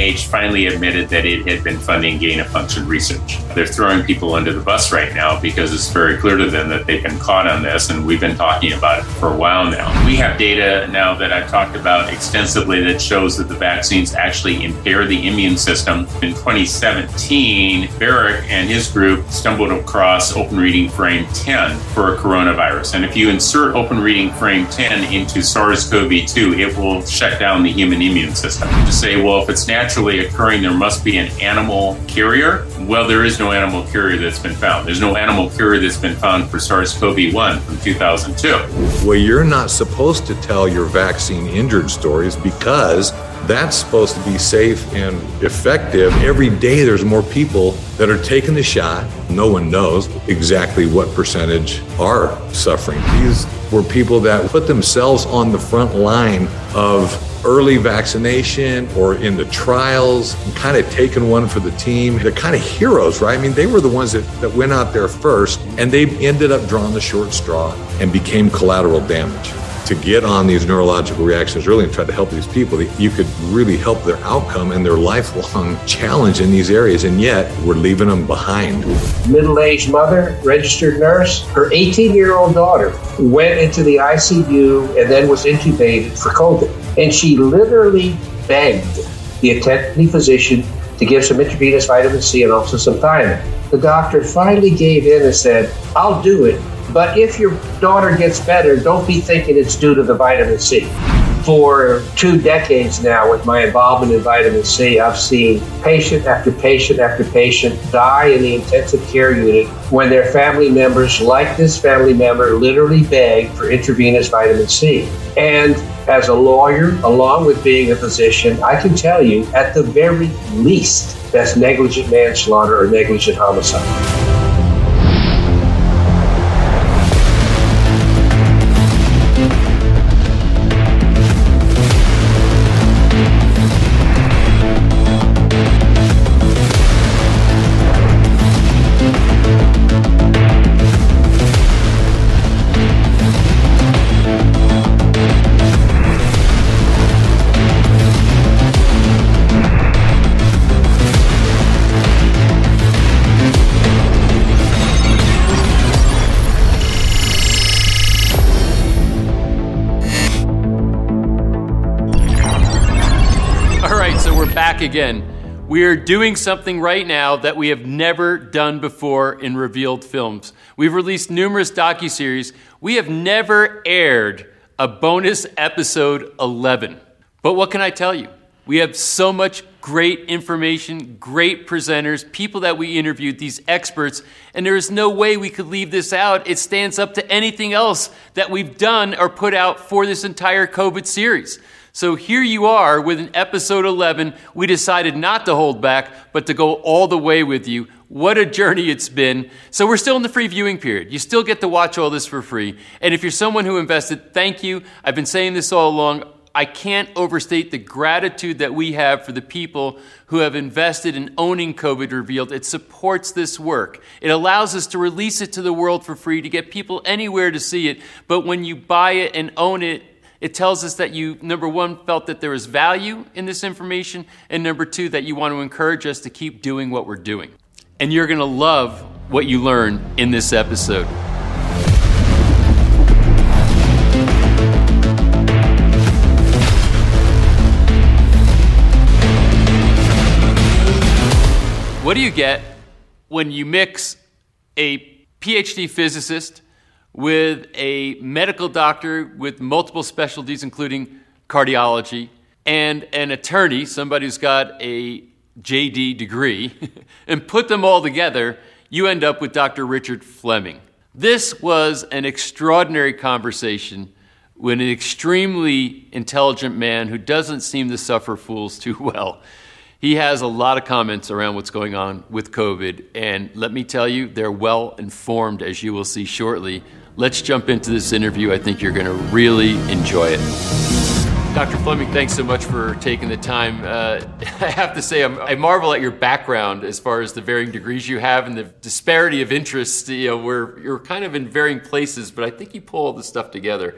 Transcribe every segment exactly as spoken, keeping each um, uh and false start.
H finally admitted that it had been funding gain-of-function research. They're throwing people under the bus right now because it's very clear to them that they've been caught on this, and we've been talking about it for a while now. We have data now that I've talked about extensively that shows that the vaccines actually impair the immune system. In twenty seventeen, Barrick and his group stumbled across Open Reading Frame ten for a coronavirus. And if you insert Open Reading Frame ten into SARS-C o V two, it will shut down the human immune system. To say, well, if it's naturally occurring, there must be an animal carrier. Well, there is no animal carrier that's been found. There's no animal carrier that's been found for SARS-C o V one from two thousand two. Well, you're not supposed to tell your vaccine injured stories because that's supposed to be safe and effective. Every day there's more people that are taking the shot. No one knows exactly what percentage are suffering. These were people that put themselves on the front line of early vaccination or in the trials, and kind of taking one for the team. They're kind of heroes, right? I mean, they were the ones that, that went out there first, and they ended up drawing the short straw and became collateral damage. To get on these neurological reactions early and try to help these people, you could really help their outcome and their lifelong challenge in these areas, and yet we're leaving them behind. Middle-aged mother, registered nurse, her eighteen-year-old daughter went into the I C U and then was intubated for COVID. And she literally begged the attending physician to give some intravenous vitamin C and also some thiamine. The doctor finally gave in and said, I'll do it, but if your daughter gets better, don't be thinking it's due to the vitamin C. For two decades now, with my involvement in vitamin C, I've seen patient after patient after patient die in the intensive care unit when their family members, like this family member, literally beg for intravenous vitamin C. And as a lawyer, along with being a physician, I can tell you, at the very least, that's negligent manslaughter or negligent homicide. Back again. We are doing something right now that we have never done before in Revealed Films. We've released numerous docuseries. We have never aired a bonus episode eleven. But what can I tell you? We have so much great information, great presenters, people that we interviewed, these experts, and there is no way we could leave this out. It stands up to anything else that we've done or put out for this entire COVID series. So here you are with an episode eleven. We decided not to hold back, but to go all the way with you. What a journey it's been. So we're still in the free viewing period. You still get to watch all this for free. And if you're someone who invested, thank you. I've been saying this all along. I can't overstate the gratitude that we have for the people who have invested in owning COVID Revealed. It supports this work. It allows us to release it to the world for free, to get people anywhere to see it. But when you buy it and own it, it tells us that you, number one, felt that there is value in this information, and number two, that you want to encourage us to keep doing what we're doing. And you're going to love what you learn in this episode. What do you get when you mix a P H D physicist with a medical doctor with multiple specialties, including cardiology, and an attorney, somebody who's got a J D degree, and put them all together, you end up with Doctor Richard Fleming. This was an extraordinary conversation with an extremely intelligent man who doesn't seem to suffer fools too well. He has a lot of comments around what's going on with COVID, and let me tell you, they're well informed, as you will see shortly. Let's jump into this interview. I think you're going to really enjoy it. Doctor Fleming, thanks so much for taking the time. Uh, I have to say, I'm, I marvel at your background as far as the varying degrees you have and the disparity of interests. You know, we're, you're kind of in varying places, but I think you pull all this stuff together.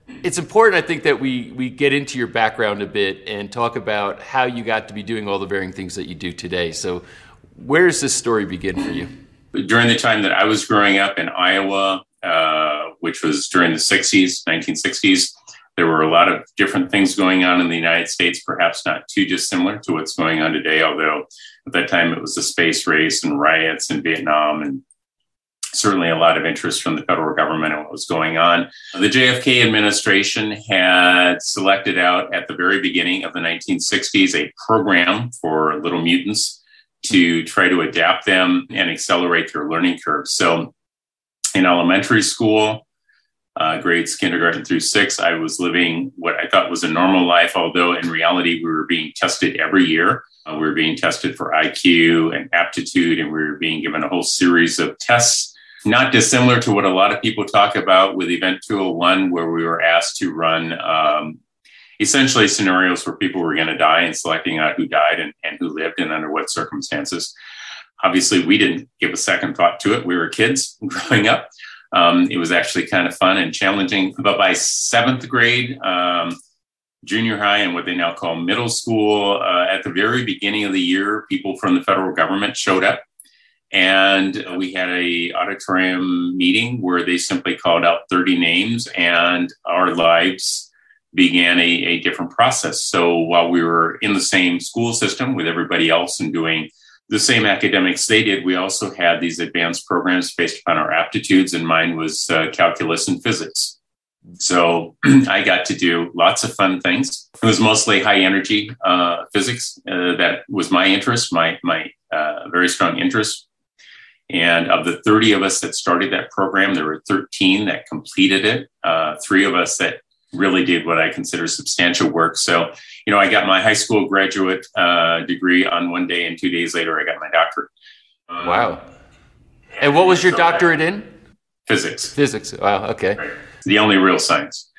It's important, I think, that we, we get into your background a bit and talk about how you got to be doing all the varying things that you do today. So where does this story begin for you? During the time that I was growing up in Iowa, uh, which was during the sixties, nineteen sixties, there were a lot of different things going on in the United States, perhaps not too dissimilar to what's going on today, although at that time it was the space race and riots in Vietnam, and certainly a lot of interest from the federal government in what was going on. The J F K administration had selected out at the very beginning of the nineteen sixties a program for little mutants to try to adapt them and accelerate their learning curve. So in elementary school, uh, grades kindergarten through six, I was living what I thought was a normal life, although in reality, we were being tested every year. Uh, we were being tested for I Q and aptitude, and we were being given a whole series of tests, not dissimilar to what a lot of people talk about with Event two oh one, where we were asked to run um, essentially scenarios where people were going to die and selecting out who died and, and who lived and under what circumstances. Obviously, we didn't give a second thought to it. We were kids growing up. Um, it was actually kind of fun and challenging. But by seventh grade, um, junior high, and what they now call middle school, uh, at the very beginning of the year, people from the federal government showed up. And we had a auditorium meeting where they simply called out thirty names, and our lives began a, a different process. So while we were in the same school system with everybody else and doing the same academics they did, we also had these advanced programs based upon our aptitudes, and mine was uh, calculus and physics. So I got to do lots of fun things. It was mostly high energy uh, physics. Uh, that was my interest, my, my uh, very strong interest. And of the thirty of us that started that program, there were thirteen that completed it. Uh, three of us that really did what I consider substantial work. So, you know, I got my high school graduate uh, degree on one day, and two days later, I got my doctorate. Um, wow. And what was your so doctorate in? Physics. Physics. Wow. Okay. Right. The only real science.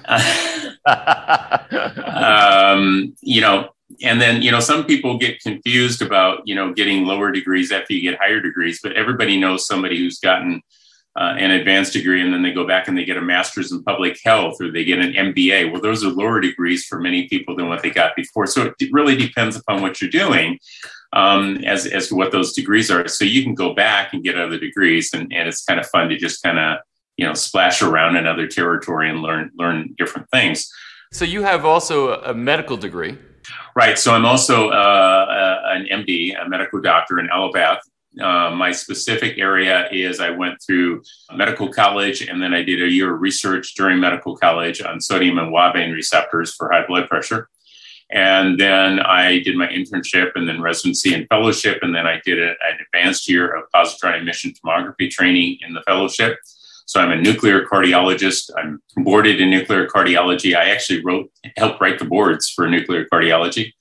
um, you know, and then, you know, some people get confused about, you know, getting lower degrees after you get higher degrees, but everybody knows somebody who's gotten uh, an advanced degree and then they go back and they get a master's in public health, or they get an M B A. Well, those are lower degrees for many people than what they got before. So it really depends upon what you're doing um, as, as to what those degrees are. So you can go back and get other degrees, and, and it's kind of fun to just kind of, you know, splash around in other territory and learn, learn different things. So you have also a medical degree. Right. So I'm also uh, an M D, a medical doctor in allopath. Uh, my specific area is I went through medical college, and then I did a year of research during medical college on sodium and Wabane receptors for high blood pressure. And then I did my internship and then residency and fellowship. And then I did a, an advanced year of positron emission tomography training in the fellowship. So I'm a nuclear cardiologist. I'm boarded in nuclear cardiology. I actually wrote, helped write the boards for nuclear cardiology.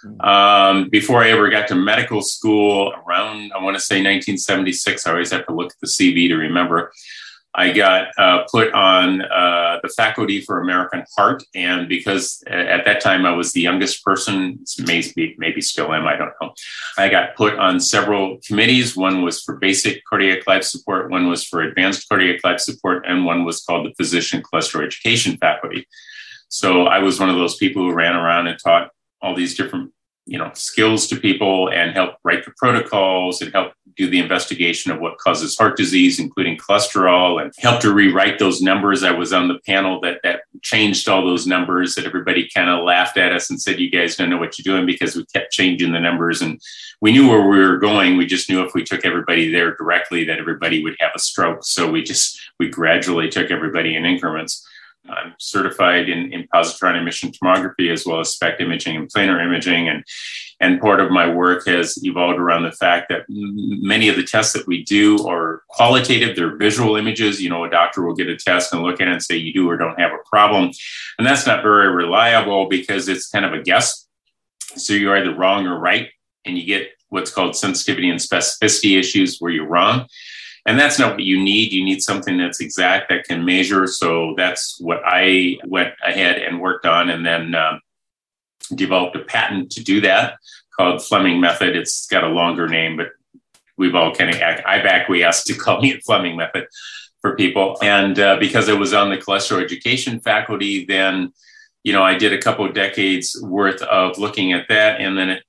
Um, before I ever got to medical school, around, I want to say nineteen seventy-six, I always have to look at the C V to remember, I got uh, put on uh, the faculty for American Heart. And because at that time I was the youngest person, maybe, maybe still am, I don't know. I got put on several committees. One was for basic cardiac life support, one was for advanced cardiac life support, and one was called the Physician Cholesterol Education Faculty. So I was one of those people who ran around and taught all these different, you know, skills to people and help write the protocols and help do the investigation of what causes heart disease, including cholesterol, and help to rewrite those numbers. I was on the panel that that changed all those numbers, that everybody kind of laughed at us and said, you guys don't know what you're doing, because we kept changing the numbers and we knew where we were going. We just knew if we took everybody there directly that everybody would have a stroke. So we just, we gradually took everybody in increments. I'm certified in, in positron emission tomography, as well as SPECT imaging and planar imaging. And, and part of my work has evolved around the fact that m- many of the tests that we do are qualitative. They're visual images. You know, a doctor will get a test and look at it and say, you do or don't have a problem. And that's not very reliable because it's kind of a guess. So you're either wrong or right. And you get what's called sensitivity and specificity issues where you're wrong. And that's not what you need. You need something that's exact, that can measure. So that's what I went ahead and worked on, and then um, developed a patent to do that called Fleming method. It's got a longer name, but we've all kind of, I've acquiesced to calling it Fleming method. for people. And uh, because I was on the cholesterol education faculty, then, you know, I did a couple of decades worth of looking at that. And then it,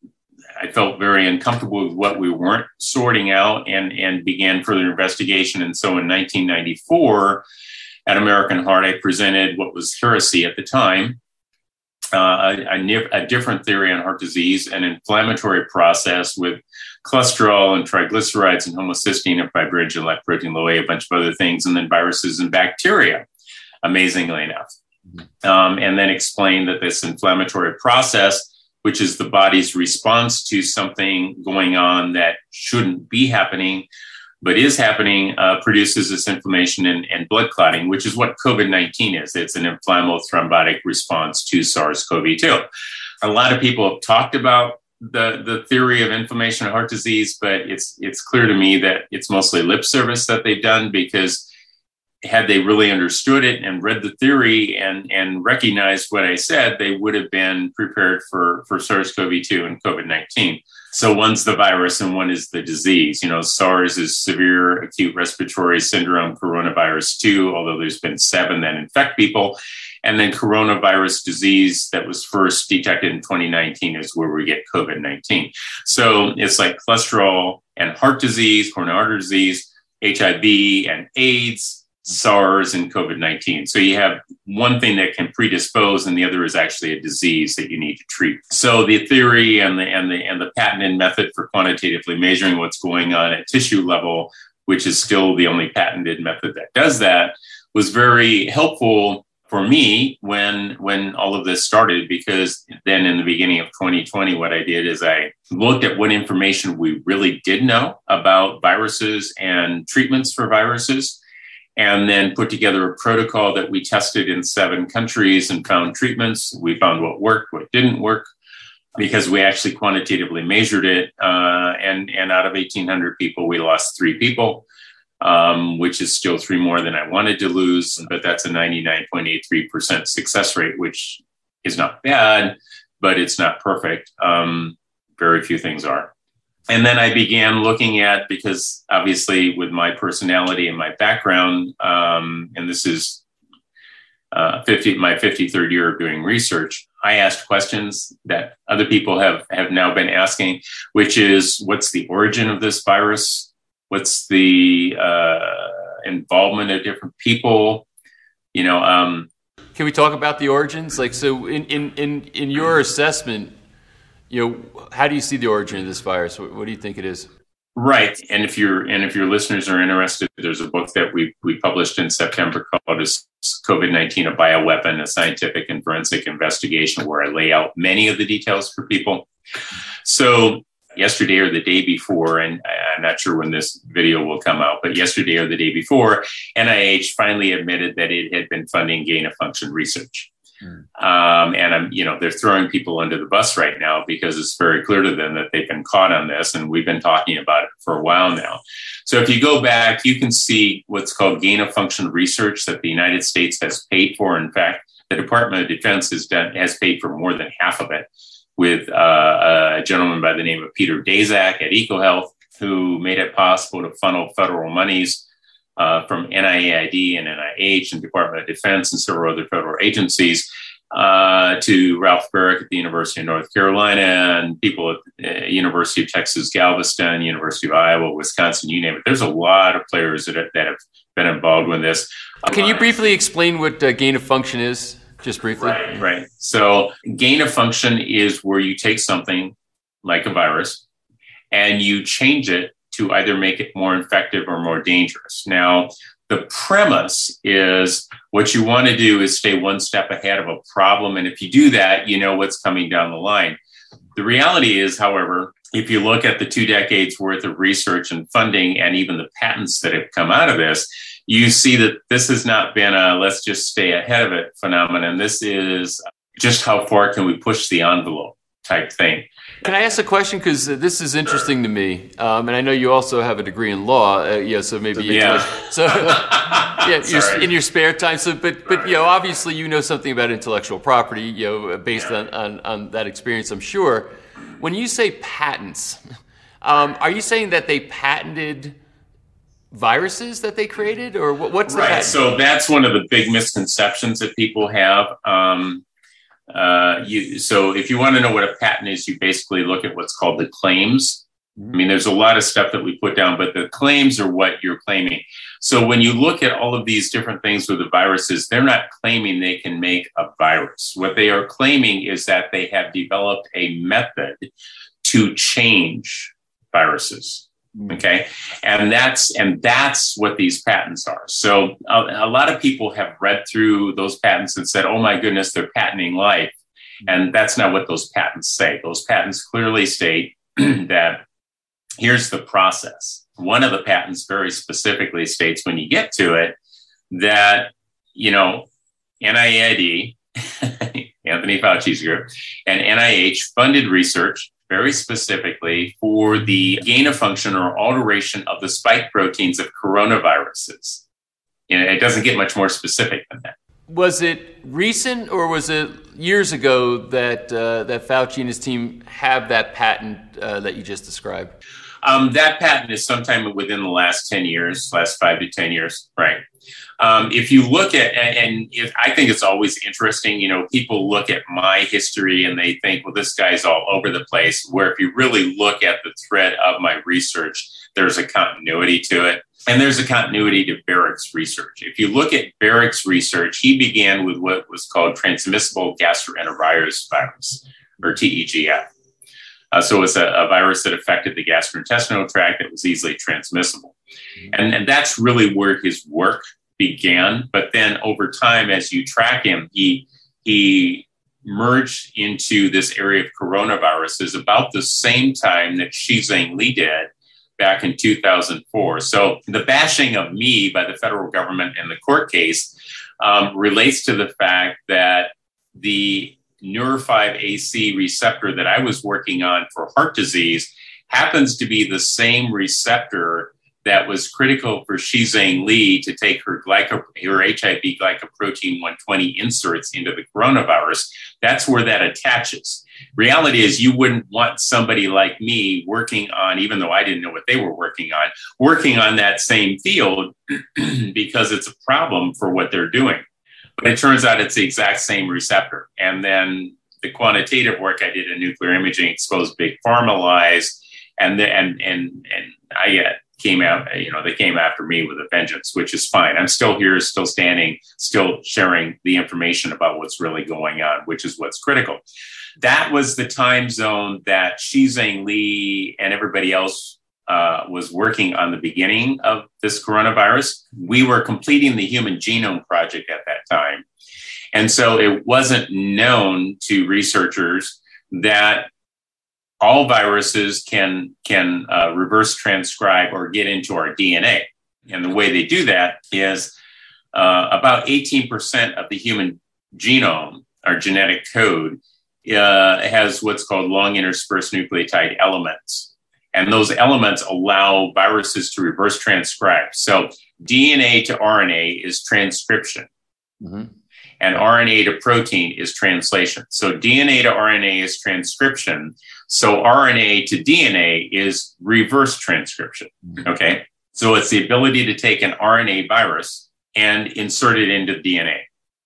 I felt very uncomfortable with what we weren't sorting out and, and began further investigation. And so in nineteen ninety-four, at American Heart, I presented what was heresy at the time, uh, a, a, a different theory on heart disease, an inflammatory process with cholesterol and triglycerides and homocysteine and fibrinogen, like protein low A, a bunch of other things, and then viruses and bacteria, amazingly enough. Mm-hmm. Um, and then explained that this inflammatory process, which is the body's response to something going on that shouldn't be happening, but is happening, uh, produces this inflammation and, and blood clotting, which is what COVID nineteen is. It's an inflammatory thrombotic response to SARS-C o V two. A lot of people have talked about the, the theory of inflammation and heart disease, but it's it's clear to me that it's mostly lip service that they've done, because had they really understood it and read the theory and, and recognized what I said, they would have been prepared for, for SARS-C o V two and COVID nineteen. So one's the virus and one is the disease. You know, SARS is severe acute respiratory syndrome, coronavirus two, although there's been seven that infect people. And then coronavirus disease that was first detected in twenty nineteen is where we get COVID nineteen. So it's like cholesterol and heart disease, coronary artery disease, H I V and AIDS, SARS and COVID nineteen. So you have one thing that can predispose, and the other is actually a disease that you need to treat. So the theory and the and the and the patented method for quantitatively measuring what's going on at tissue level, which is still the only patented method that does that, was very helpful for me when when all of this started, because then in the beginning of twenty twenty, what I did is I looked at what information we really did know about viruses and treatments for viruses, and then put together a protocol that we tested in seven countries and found treatments. We found what worked, what didn't work, because we actually quantitatively measured it. Uh, and, and out of eighteen hundred people, we lost three people, um, which is still three more than I wanted to lose. But that's a ninety-nine point eight three percent success rate, which is not bad, but it's not perfect. Um, very few things are. And then I began looking at, because obviously with my personality and my background, um, and this is uh, fifty, my fifty-third year of doing research, I asked questions that other people have, have now been asking, which is, what's the origin of this virus? What's the uh, involvement of different people? You know, um, can we talk about the origins? Like, so in, in, in, in your assessment, you know, how do you see the origin of this virus? What, what do you think it is? Right. And if you're and if your listeners are interested, there's a book that we we published in September called COVID nineteen, a Bioweapon, a Scientific and Forensic Investigation, where I lay out many of the details for people. So yesterday or the day before, and I'm not sure when this video will come out, but yesterday or the day before, N I H finally admitted that it had been funding gain-of-function research. Mm. Um, and I'm, you know, they're throwing people under the bus right now because it's very clear to them that they've been caught on this, and we've been talking about it for a while now. So if you go back, you can see what's called gain-of-function research that the United States has paid for. In fact, the Department of Defense has done has paid for more than half of it, with uh, a gentleman by the name of Peter Daszak at EcoHealth, who made it possible to funnel federal monies Uh, from N I A I D and N I H and Department of Defense and several other federal agencies uh, to Ralph Baric at the University of North Carolina and people at the uh, University of Texas, Galveston, University of Iowa, Wisconsin, you name it. There's a lot of players that have, that have been involved with this. Can you briefly explain what uh, gain of function is? Just briefly. Right, right. So gain of function is where you take something like a virus and you change it to either make it more effective or more dangerous. Now, the premise is what you want to do is stay one step ahead of a problem. And if you do that, you know what's coming down the line. The reality is, however, if you look at the two decades worth of research and funding and even the patents that have come out of this, you see that this has not been a let's just stay ahead of it phenomenon. This is just how far can we push the envelope type thing. Can I ask a question? Because this is interesting to me, um, and I know you also have a degree in law. Uh, yeah, so maybe you yeah. so yeah, you're, in your spare time. So, but but you know, obviously, you know something about intellectual property. You know, based on, on, on that experience, I'm sure. When you say patents, um, are you saying that they patented viruses that they created, or what, what's the right? patent? So that's one of the big misconceptions that people have. Um, uh, you, so if you want to know what a patent is, you basically look at what's called the claims. I mean, there's a lot of stuff that we put down, but the claims are what you're claiming. So when you look at all of these different things with the viruses, they're not claiming they can make a virus. What they are claiming is that they have developed a method to change viruses. Okay. And that's, and that's what these patents are. So a, a lot of people have read through those patents and said, oh my goodness, they're patenting life. And that's not what those patents say. Those patents clearly state that here's the process. One of the patents very specifically states when you get to it that, you know, N I A I D, Anthony Fauci's group, and N I H funded research very specifically for the gain of function or alteration of the spike proteins of coronaviruses. You know, it doesn't get much more specific than that. Was it recent or was it years ago that uh, that Fauci and his team have that patent uh, that you just described? Um, that patent is sometime within the last ten years, last five to ten years, right? Um, if you look at, and if, I think it's always interesting, you know, people look at my history and they think, well, this guy's all over the place, where if you really look at the thread of my research, there's a continuity to it. And there's a continuity to Barrick's research. If you look at Barrick's research, he began with what was called transmissible gastroenterovirus virus, or T E G F. Uh, so it's a, a virus that affected the gastrointestinal tract that was easily transmissible. And, and that's really where his work began. But then over time, as you track him, he, he merged into this area of coronaviruses about the same time that Shizheng Li did back in two thousand four. So the bashing of me by the federal government in the court case um, relates to the fact that the Neur five A C receptor that I was working on for heart disease happens to be the same receptor that was critical for Shizheng Li to take her, glyco- her H I V glycoprotein one twenty inserts into the coronavirus. That's where that attaches. Reality is you wouldn't want somebody like me working on, even though I didn't know what they were working on, working on that same field because it's a problem for what they're doing. But it turns out it's the exact same receptor. And then the quantitative work I did in nuclear imaging exposed big pharma lies, and the, and and and I uh, came out. You know, they came after me with a vengeance, which is fine. I'm still here, still standing, still sharing the information about what's really going on, which is what's critical. That was the time zone that Shizheng Li and everybody else uh, was working on the beginning of this coronavirus. We were completing the Human Genome Project at that time. And so it wasn't known to researchers that all viruses can, can uh, reverse transcribe or get into our D N A. And the way they do that is uh, about eighteen percent of the human genome, our genetic code, Uh, has what's called long interspersed nucleotide elements. And those elements allow viruses to reverse transcribe. So D N A to R N A is transcription. Mm-hmm. And R N A to protein is translation. So D N A to R N A is transcription. So R N A to D N A is reverse transcription. Mm-hmm. Okay. So it's the ability to take an R N A virus and insert it into D N A.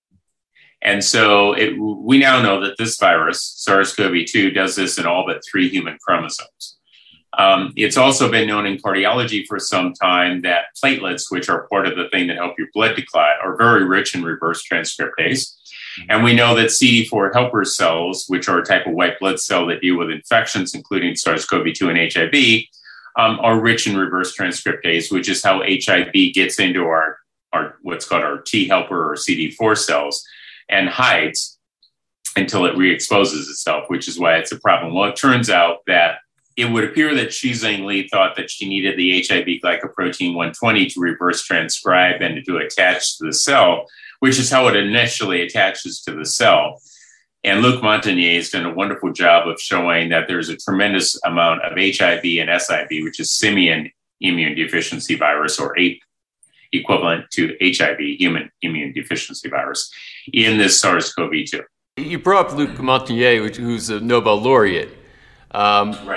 And so it, we now know that this virus, SARS-C o V two, does this in all but three human chromosomes. Um, it's also been known in cardiology for some time that platelets, which are part of the thing that help your blood to clot, are very rich in reverse transcriptase. And we know that C D four helper cells, which are a type of white blood cell that deal with infections, including SARS-C o V two and H I V, um, are rich in reverse transcriptase, which is how H I V gets into our, our what's called our T helper or C D four cells and hides until it re-exposes itself, which is why it's a problem. Well, it turns out that it would appear that Shizheng Li thought that she needed the H I V glycoprotein one twenty to reverse transcribe and to attach to the cell, which is how it initially attaches to the cell. And Luc Montagnier has done a wonderful job of showing that there's a tremendous amount of H I V and S I V, which is simian immune deficiency virus, or A P E, equivalent to H I V, human immune deficiency virus, in this SARS-C o V two. You brought up Luc Montagnier, who's a Nobel laureate. Um, right.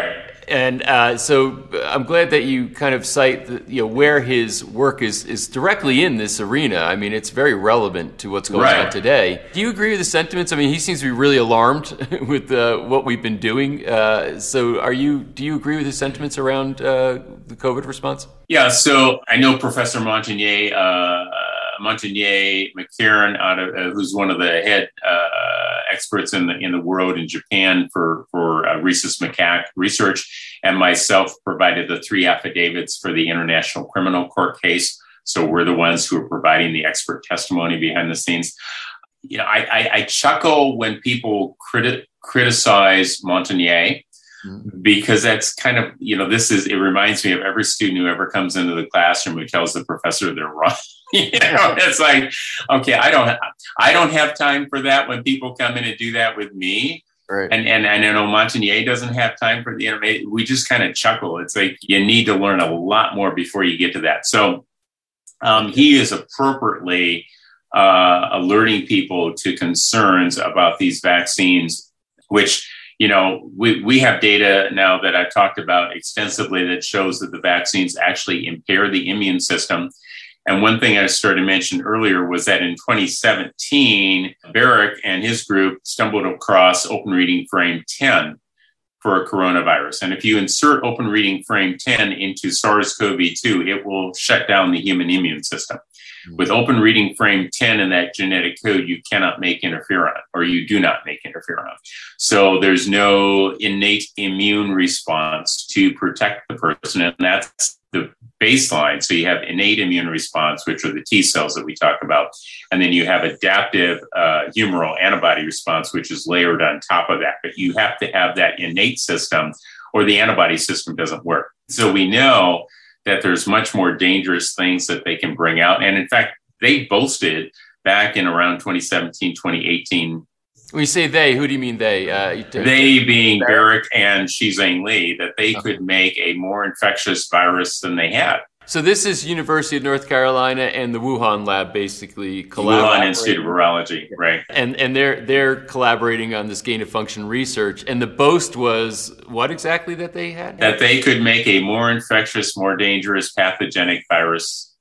And uh, so I'm glad that you kind of cite the, you know, where his work is, is directly in this arena. I mean, it's very relevant to what's going right. on today. Do you agree with the sentiments? I mean, he seems to be really alarmed with uh, what we've been doing. Uh, so are you, do you agree with his sentiments around uh, the COVID response? Yeah, so I know Professor Montagnier, uh, Montagnier McCarran, out of, uh, who's one of the head uh, experts in the in the world in Japan for for uh, rhesus macaque research, and myself provided the three affidavits for the International Criminal Court case. So we're the ones who are providing the expert testimony behind the scenes. You know, I, I, I chuckle when people criti- criticize Montagnier. Because that's kind of, you know, this is, it reminds me of every student who ever comes into the classroom who tells the professor they're wrong. You know, it's like, okay, I don't, I don't have time for that when people come in and do that with me. Right. And, and, and I know Montagnier doesn't have time for the internet. We just kind of chuckle. It's like, you need to learn a lot more before you get to that. So um, he is appropriately uh, alerting people to concerns about these vaccines, which, you know, we, we have data now that I've talked about extensively that shows that the vaccines actually impair the immune system. And one thing I started to mention earlier was that in twenty seventeen, Barrick and his group stumbled across Open Reading Frame ten for a coronavirus. And if you insert Open Reading Frame ten into SARS-C o V two, it will shut down the human immune system. With Open Reading Frame ten in that genetic code, you cannot make interferon, or you do not make interferon. So there's no innate immune response to protect the person, and that's the baseline. So you have innate immune response, which are the T cells that we talk about, and then you have adaptive uh, humoral antibody response, which is layered on top of that. But you have to have that innate system, or the antibody system doesn't work. So we know that there's much more dangerous things that they can bring out. And in fact, they boasted back in around twenty seventeen, twenty eighteen. When you say they, who do you mean they? Uh, they being Barrick and Shizheng Li, that they could make a more infectious virus than they had. So this is University of North Carolina and the Wuhan lab basically collaborating. Wuhan Institute of Virology, right. And and they're they're collaborating on this gain-of-function research. And the boast was what exactly that they had? That they could make a more infectious, more dangerous pathogenic virus,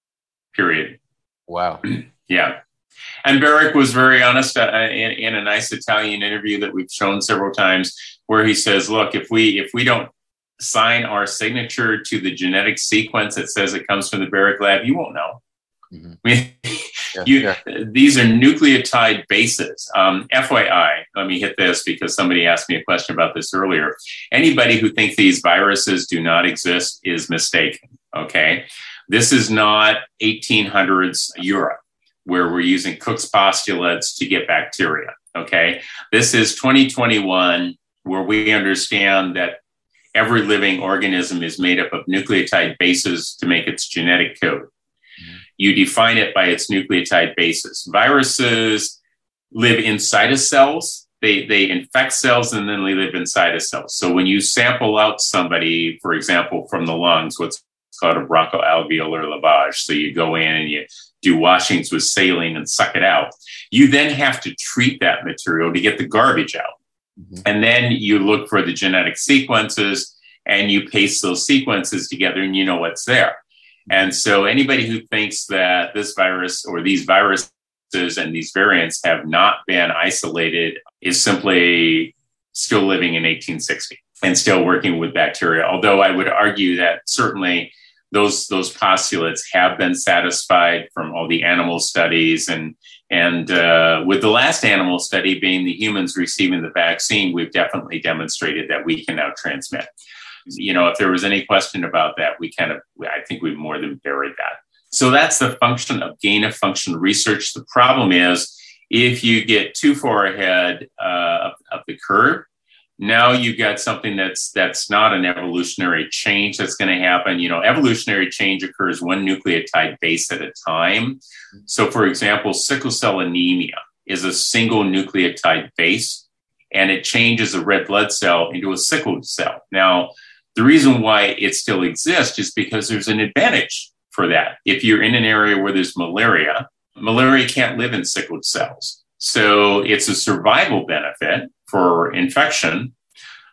period. Wow. Yeah. And Barrick was very honest uh, in, in a nice Italian interview that we've shown several times, where he says, look, if we if we don't sign our signature to the genetic sequence that says it comes from the Barrick lab, you won't know. Mm-hmm. I mean, yeah, you, yeah. These are nucleotide bases. Um, F Y I, let me hit this because somebody asked me a question about this earlier. Anybody who thinks these viruses do not exist is mistaken, okay? This is not eighteen hundreds Europe, where we're using Cook's postulates to get bacteria, okay? This is twenty twenty-one, where we understand that every living organism is made up of nucleotide bases to make its genetic code. Mm-hmm. You define it by its nucleotide bases. Viruses live inside of cells. They, they infect cells and then they live inside of cells. So when you sample out somebody, for example, from the lungs, what's called a bronchoalveolar lavage. So you go in and you do washings with saline and suck it out. You then have to treat that material to get the garbage out. Mm-hmm. And then you look for the genetic sequences and you paste those sequences together and you know what's there. And so anybody who thinks that this virus or these viruses and these variants have not been isolated is simply still living in eighteen sixty and still working with bacteria. Although I would argue that certainly those those postulates have been satisfied from all the animal studies. And and uh, with the last animal study being the humans receiving the vaccine, we've definitely demonstrated that we can now transmit. You know, if there was any question about that, we kind of, I think we've more than buried that. So that's the function of gain-of-function research. The problem is if you get too far ahead uh, of, of the curve, now you've got something that's that's not an evolutionary change that's going to happen. You know, evolutionary change occurs one nucleotide base at a time. So, for example, sickle cell anemia is a single nucleotide base, and it changes a red blood cell into a sickled cell. Now, the reason why it still exists is because there's an advantage for that. If you're in an area where there's malaria, malaria can't live in sickled cells. So it's a survival benefit for infection.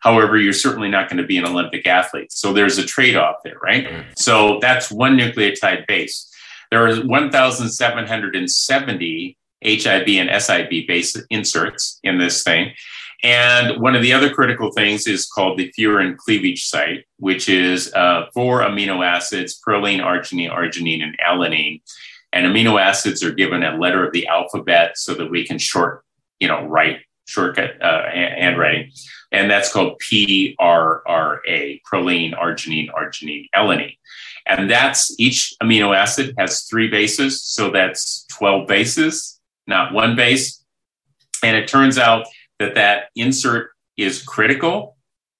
However, you're certainly not going to be an Olympic athlete. So there's a trade-off there, right? Mm-hmm. So that's one nucleotide base. There are one thousand seven hundred seventy H I V and S I V base inserts in this thing. And one of the other critical things is called the furin cleavage site, which is uh, four amino acids, proline, arginine, arginine, and alanine. And amino acids are given a letter of the alphabet so that we can short, you know, write, shortcut uh, handwriting. And that's called P R R A, proline, arginine, arginine, alanine. And that's, each amino acid has three bases. So that's twelve bases, not one base. And it turns out that that insert is critical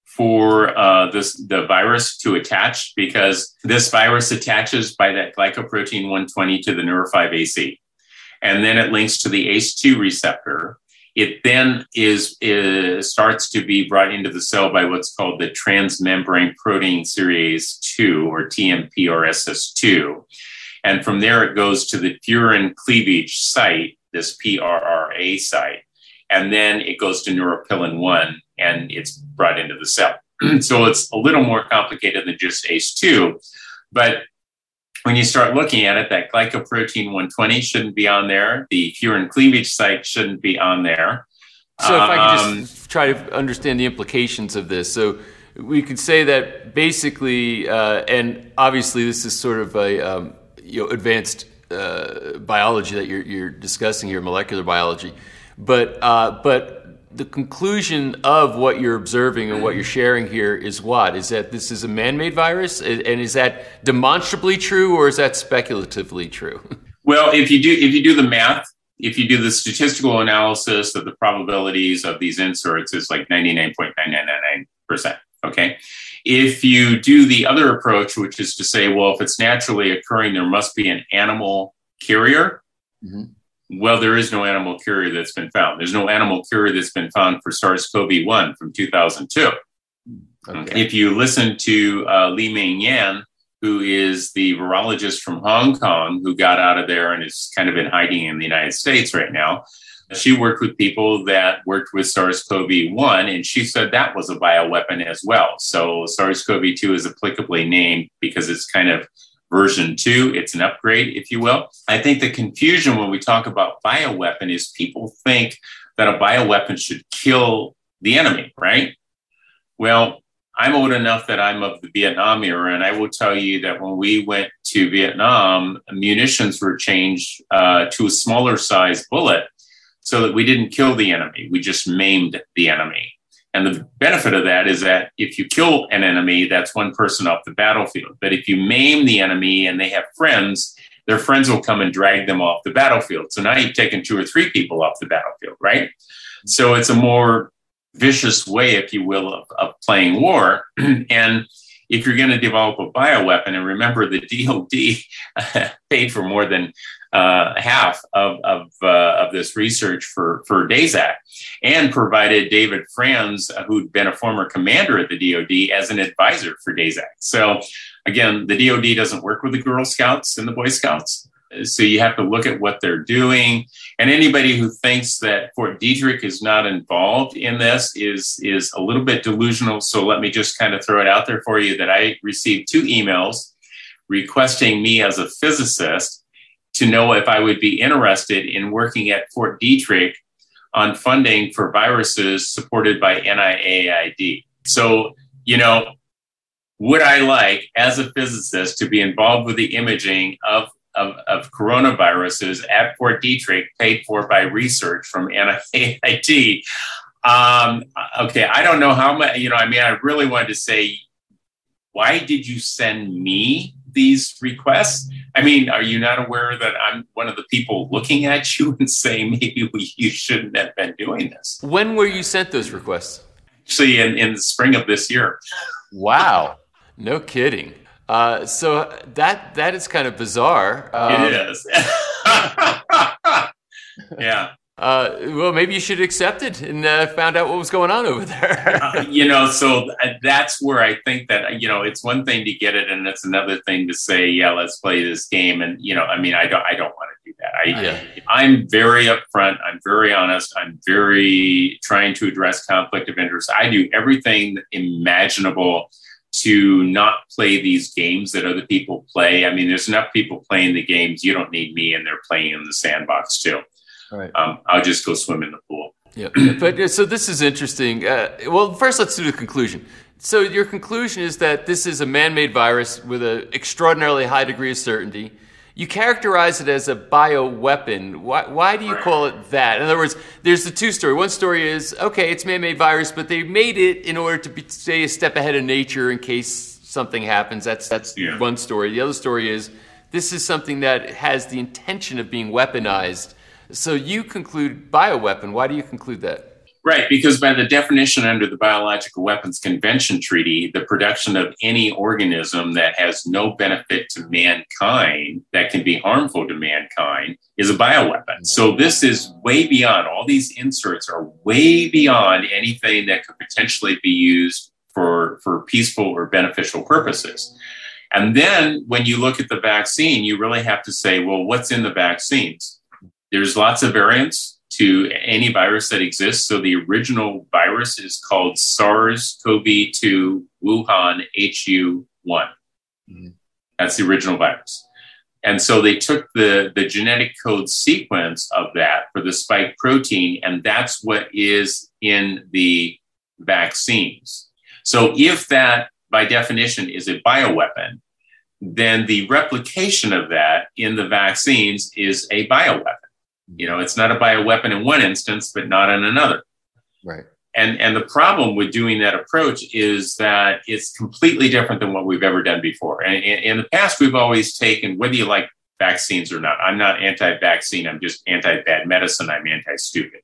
for uh, this the virus to attach, because this virus attaches by that glycoprotein one twenty to the Neur five A C. And then it links to the A C E two receptor. It then is, is starts to be brought into the cell by what's called the transmembrane protein series two, or T M P R S S two. And from there, it goes to the furin cleavage site, this P R R A site. And then it goes to neuropilin one, and it's brought into the cell. So it's a little more complicated than just A C E two. But when you start looking at it, that glycoprotein one twenty shouldn't be on there. The furin cleavage site shouldn't be on there. So if I could just um, try to understand the implications of this. So we could say that basically, uh, and obviously this is sort of a um, you know advanced uh, biology that you're, you're discussing here, molecular biology. But uh, but the conclusion of what you're observing and what you're sharing here is what? Is that this is a man-made virus? And is that demonstrably true, or is that speculatively true? Well, if you do if you do the math, if you do the statistical analysis of the probabilities of these inserts, it's like ninety-nine point nine nine nine nine percent. Okay. If you do the other approach, which is to say, well, if it's naturally occurring, there must be an animal carrier. Mm-hmm. Well, there is no animal carrier that's been found. There's no animal carrier that's been found for SARS-C o V one from two thousand two. Okay. If you listen to uh, Li Meng Yan, who is the virologist from Hong Kong, who got out of there and is kind of in hiding in the United States right now, she worked with people that worked with SARS-C o V one, and she said that was a bioweapon as well. So SARS-C o V two is applicably named because it's kind of version two. It's an upgrade, if you will. I think the confusion when we talk about bioweapon is people think that a bioweapon should kill the enemy, right? Well, I'm old enough that I'm of the Vietnam era, and I will tell you that when we went to Vietnam, munitions were changed uh, to a smaller size bullet so that we didn't kill the enemy. We just maimed the enemy. And the benefit of that is that if you kill an enemy, that's one person off the battlefield. But if you maim the enemy and they have friends, their friends will come and drag them off the battlefield. So now you've taken two or three people off the battlefield, right? So it's a more vicious way, if you will, of, of playing war. And if you're going to develop a bioweapon, and remember the D O D paid for more than uh, half of of, uh, of this research for, for DASAC, and provided David Franz, uh, who'd been a former commander at the D O D, as an advisor for DASAC. So again, the D O D doesn't work with the Girl Scouts and the Boy Scouts. So you have to look at what they're doing. And anybody who thinks that Fort Detrick is not involved in this is, is a little bit delusional. So let me just kind of throw it out there for you that I received two emails requesting me as a physicist to know if I would be interested in working at Fort Detrick on funding for viruses supported by N I A I D. So, you know, would I like, as a physicist, to be involved with the imaging of Of, of coronaviruses at Fort Detrick, paid for by research from N I A I D? Um, okay, I don't know how much, you know, I mean, I really wanted to say, why did you send me these requests? I mean, are you not aware that I'm one of the people looking at you and saying maybe we, you shouldn't have been doing this? When were you sent those requests? Actually, in, in the spring of this year. Wow, no kidding. Uh, so that that is kind of bizarre. Um, it is. Yeah. Uh, well, maybe you should have accepted and uh, found out what was going on over there. uh, you know, so that's where I think that, you know, it's one thing to get it, and it's another thing to say, yeah, let's play this game. And, you know, I mean, I don't, I don't want to do do that. I, yeah. I'm very upfront. I'm very honest. I'm very trying to address conflict of interest. I do everything imaginable to not play these games that other people play. I mean, there's enough people playing the games. You don't need me, and they're playing in the sandbox too. All right. Um, I'll just go swim in the pool. Yeah, but so this is interesting. Uh, well, first let's do the conclusion. So your conclusion is that this is a man-made virus with an extraordinarily high degree of certainty. You characterize it as a bioweapon. Why, why do you call it that? In other words, there's the two story. One story is, okay, it's man-made virus, but they made it in order to be, stay a step ahead of nature in case something happens. That's that's yeah. one story. The other story is, this is something that has the intention of being weaponized. So you conclude bioweapon. Why do you conclude that? Right, because by the definition under the Biological Weapons Convention Treaty, the production of any organism that has no benefit to mankind, that can be harmful to mankind, is a bioweapon. So this is way beyond, all these inserts are way beyond anything that could potentially be used for, for peaceful or beneficial purposes. And then when you look at the vaccine, you really have to say, well, what's in the vaccines? There's lots of variants to any virus that exists. So the original virus is called SARS-C o V two Wuhan H U one. Mm-hmm. That's the original virus. And so they took the, the genetic code sequence of that for the spike protein, and that's what is in the vaccines. So if that, by definition, is a bioweapon, then the replication of that in the vaccines is a bioweapon. You know, it's not a bioweapon in one instance, but not in another. Right. And and the problem with doing that approach is that it's completely different than what we've ever done before. And in, in the past, we've always taken, whether you like vaccines or not, I'm not anti-vaccine, I'm just anti-bad medicine, I'm anti-stupid.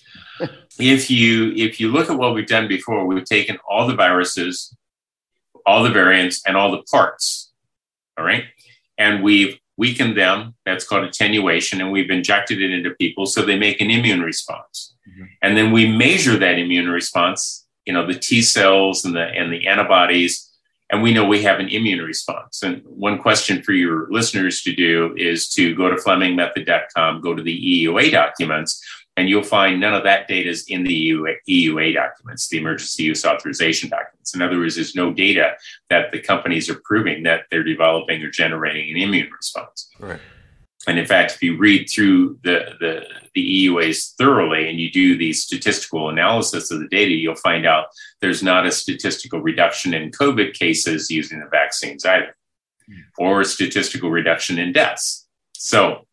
if you if you look at what we've done before, we've taken all the viruses, all the variants, and all the parts, all right? And we've weakened them. That's called attenuation. And we've injected it into people so they make an immune response. Mm-hmm. And then we measure that immune response, you know, the T cells and the and the antibodies, and we know we have an immune response. And one question for your listeners to do is to go to Fleming Method dot com, go to the E U A documents, and you'll find none of that data is in the E U A documents, the emergency use authorization documents. In other words, there's no data that the companies are proving that they're developing or generating an immune response. Right. And in fact, if you read through the, the, the E U As thoroughly and you do the statistical analysis of the data, you'll find out there's not a statistical reduction in COVID cases using the vaccines either, mm. or a statistical reduction in deaths. So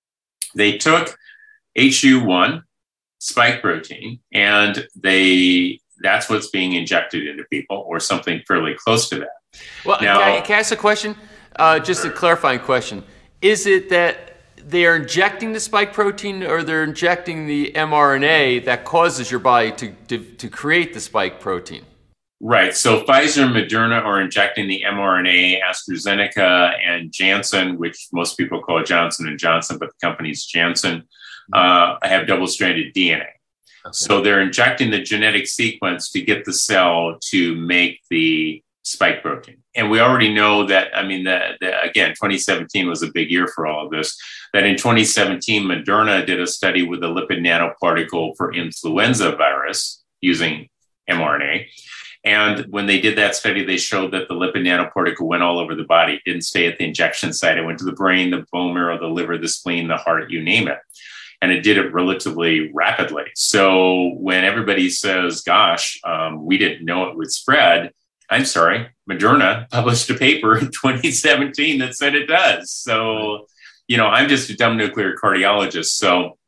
they took H U one spike protein, and they that's what's being injected into people, or something fairly close to that. Well, now, can, I, can I ask a question? Uh, just a clarifying question. Is it that they are injecting the spike protein, or they're injecting the mRNA that causes your body to, to, to create the spike protein? Right. So Pfizer and Moderna are injecting the mRNA. AstraZeneca and Janssen, which most people call Johnson and Johnson, but the company's Janssen, uh, have double-stranded D N A. Okay. So they're injecting the genetic sequence to get the cell to make the spike protein. And we already know that, I mean, the, the, again, twenty seventeen was a big year for all of this, that in twenty seventeen, Moderna did a study with a lipid nanoparticle for influenza virus using mRNA. And when they did that study, they showed that the lipid nanoparticle went all over the body. It didn't stay at the injection site. It went to the brain, the bone marrow, the liver, the spleen, the heart, you name it. And it did it relatively rapidly. So when everybody says, gosh, um, we didn't know it would spread, I'm sorry, Moderna published a paper in twenty seventeen that said it does. So, you know, I'm just a dumb nuclear cardiologist. So,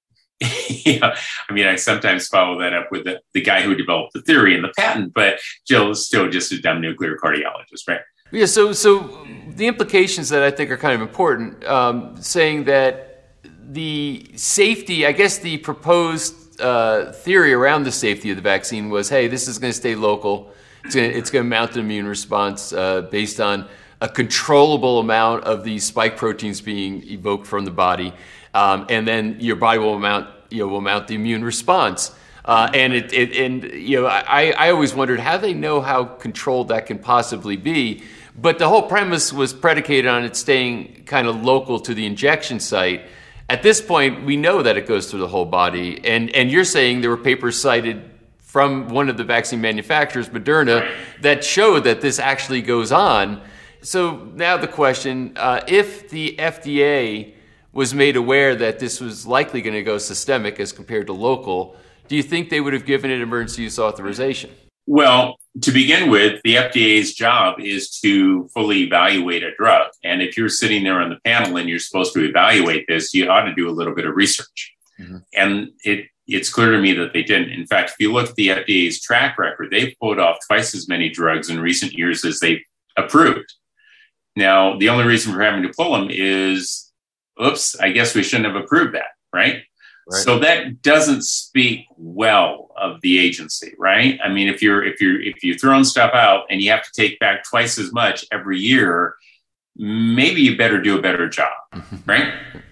yeah, I mean, I sometimes follow that up with the, the guy who developed the theory and the patent, but Jill is still just a dumb nuclear cardiologist, right? Yeah, so so the implications that I think are kind of important, um, saying that the safety, I guess the proposed uh, theory around the safety of the vaccine was, hey, this is going to stay local. It's going to, it's going to mount an immune response uh, based on a controllable amount of these spike proteins being evoked from the body, um, and then your body will mount, you know, will mount the immune response. Uh, and it, it, and you know, I, I always wondered how they know how controlled that can possibly be. But the whole premise was predicated on it staying kind of local to the injection site. At this point, we know that it goes through the whole body. And, and you're saying there were papers cited from one of the vaccine manufacturers, Moderna, that show that this actually goes on. So now the question, uh, if the F D A was made aware that this was likely going to go systemic as compared to local, do you think they would have given it emergency use authorization? Well, to begin with, the F D A's job is to fully evaluate a drug. And if you're sitting there on the panel and you're supposed to evaluate this, you ought to do a little bit of research. Mm-hmm. And it it's clear to me that they didn't. In fact, if you look at the F D A's track record, they've pulled off twice as many drugs in recent years as they've approved. Now, the only reason for having to pull them is, oops, I guess we shouldn't have approved that, right? Right. So that doesn't speak well of the agency, right? I mean, if you're if you're if you're throwing stuff out and you have to take back twice as much every year, maybe you better do a better job, right?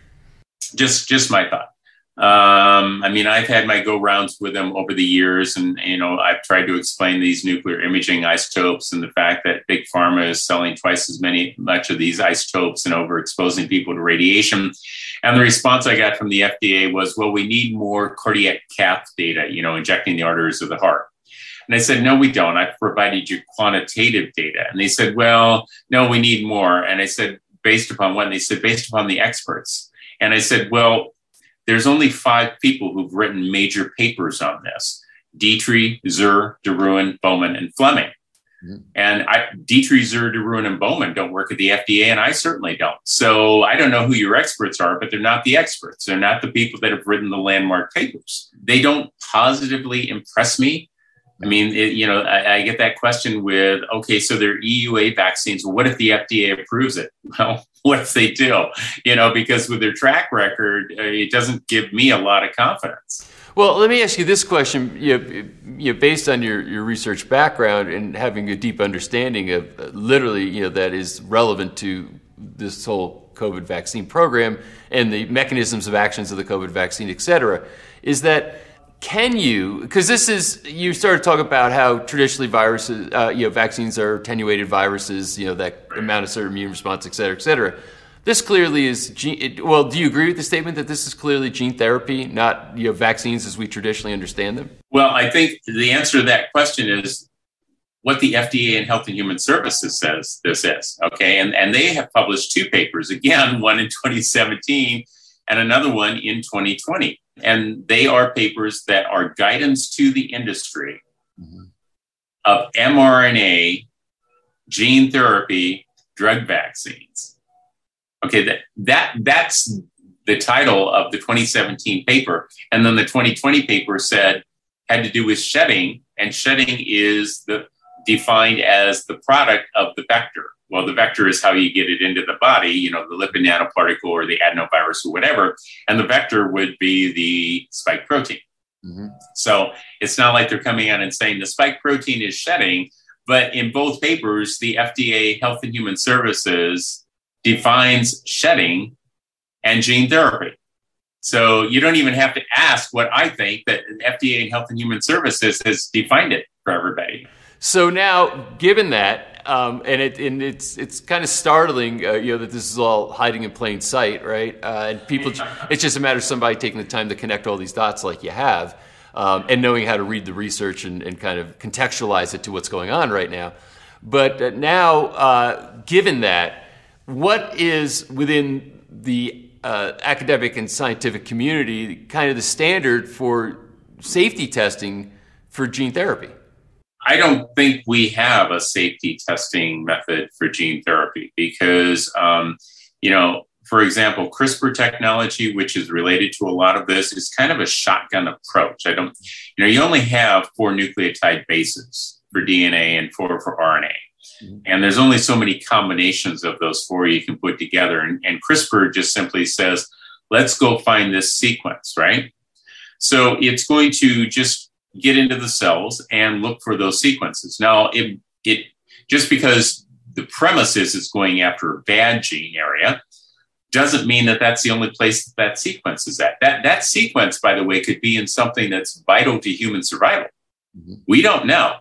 Just just my thought. Um, I mean, I've had my go rounds with them over the years, and you know, I've tried to explain these nuclear imaging isotopes and the fact that big pharma is selling twice as many much of these isotopes and overexposing people to radiation. And the response I got from the F D A was, "Well, we need more cardiac cath data, you know, injecting the arteries of the heart." And I said, "No, we don't. I've provided you quantitative data." And they said, "Well, no, we need more." And I said, "Based upon what?" And they said, "Based upon the experts." And I said, "Well, there's only five people who've written major papers on this: Dietrich, Zur, de Ruin, Bowman, and Fleming. Mm-hmm. And I, Dietrich, Zur, de Ruin, and Bowman don't work at the F D A, and I certainly don't. So I don't know who your experts are, but they're not the experts. They're not the people that have written the landmark papers. They don't positively impress me. I mean, it, you know, I, I get that question with, okay, so they're E U A vaccines. Well, what if the F D A approves it? Well, what if they do? You know, because with their track record, uh, it doesn't give me a lot of confidence. Well, let me ask you this question. You know, you know, based on your, your research background and having a deep understanding of uh, literally, you know, that is relevant to this whole COVID vaccine program and the mechanisms of actions of the COVID vaccine, et cetera, is that can you, because this is, you started talking about how traditionally viruses, uh, you know, vaccines are attenuated viruses, you know, that amount a certain immune response, et cetera, et cetera. This clearly is, gene, it, well, do you agree with the statement that this is clearly gene therapy, not, you know, vaccines as we traditionally understand them? Well, I think the answer to that question is what the F D A and Health and Human Services says this is, okay? And, and they have published two papers, again, one in twenty seventeen and another one in twenty twenty. And they are papers that are guidance to the industry mm-hmm. of mRNA, gene therapy, drug vaccines. Okay, that, that that's the title of the twenty seventeen paper. And then the twenty twenty paper said, had to do with shedding, and shedding is the defined as the product of the vector. Well, the vector is how you get it into the body, you know, the lipid nanoparticle or the adenovirus or whatever. And the vector would be the spike protein. Mm-hmm. So it's not like they're coming out and saying the spike protein is shedding, but in both papers, the F D A Health and Human Services defines shedding and gene therapy. So you don't even have to ask what I think, that F D A and Health and Human Services has defined it for everybody. So now, given that, Um, and it and it's it's kind of startling, uh, you know, that this is all hiding in plain sight, right? Uh, and people, it's just a matter of somebody taking the time to connect all these dots, like you have, um, and knowing how to read the research and, and kind of contextualize it to what's going on right now. But uh, now, uh, given that, what is within the uh, academic and scientific community kind of the standard for safety testing for gene therapy? I don't think we have a safety testing method for gene therapy because, um, you know, for example, CRISPR technology, which is related to a lot of this, is kind of a shotgun approach. I don't, you know, you only have four nucleotide bases for D N A and four for R N A. Mm-hmm. And there's only so many combinations of those four you can put together. And, and CRISPR just simply says, let's go find this sequence, right? So it's going to just get into the cells and look for those sequences. Now, it, it just because the premise is it's going after a bad gene area doesn't mean that that's the only place that that sequence is at. That, that sequence, by the way, could be in something that's vital to human survival. Mm-hmm. We don't know.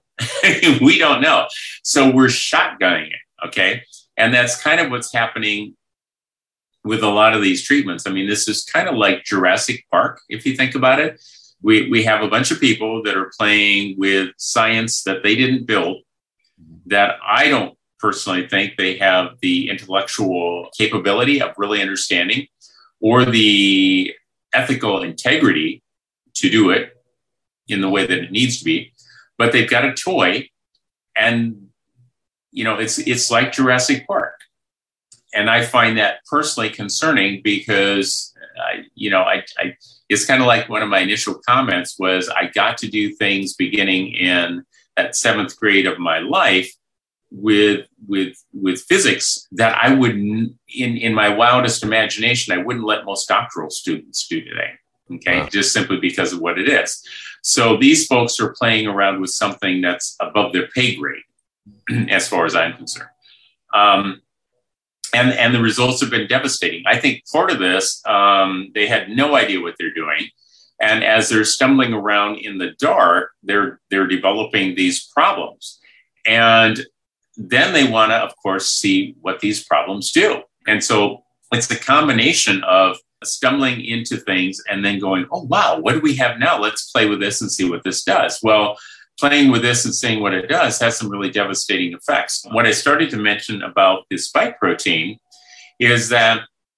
We don't know. So we're shotgunning it, okay? And that's kind of what's happening with a lot of these treatments. I mean, this is kind of like Jurassic Park, if you think about it. We we have a bunch of people that are playing with science that they didn't build, that I don't personally think they have the intellectual capability of really understanding or the ethical integrity to do it in the way that it needs to be. But they've got a toy, and you know, it's it's like Jurassic Park. And I find that personally concerning because, uh, you know, I, I it's kind of like one of my initial comments was I got to do things beginning in that seventh grade of my life with with with physics that I wouldn't, in, in my wildest imagination, I wouldn't let most doctoral students do today. Okay, wow. Just simply because of what it is. So these folks are playing around with something that's above their pay grade, as far as I'm concerned. Um, And, and the results have been devastating. I think part of this, um, they had no idea what they're doing. And as they're stumbling around in the dark, they're, they're developing these problems. And then they want to, of course, see what these problems do. And so it's a combination of stumbling into things and then going, oh, wow, what do we have now? Let's play with this and see what this does. Well, playing with this and seeing what it does has some really devastating effects. What I started to mention about the spike protein is that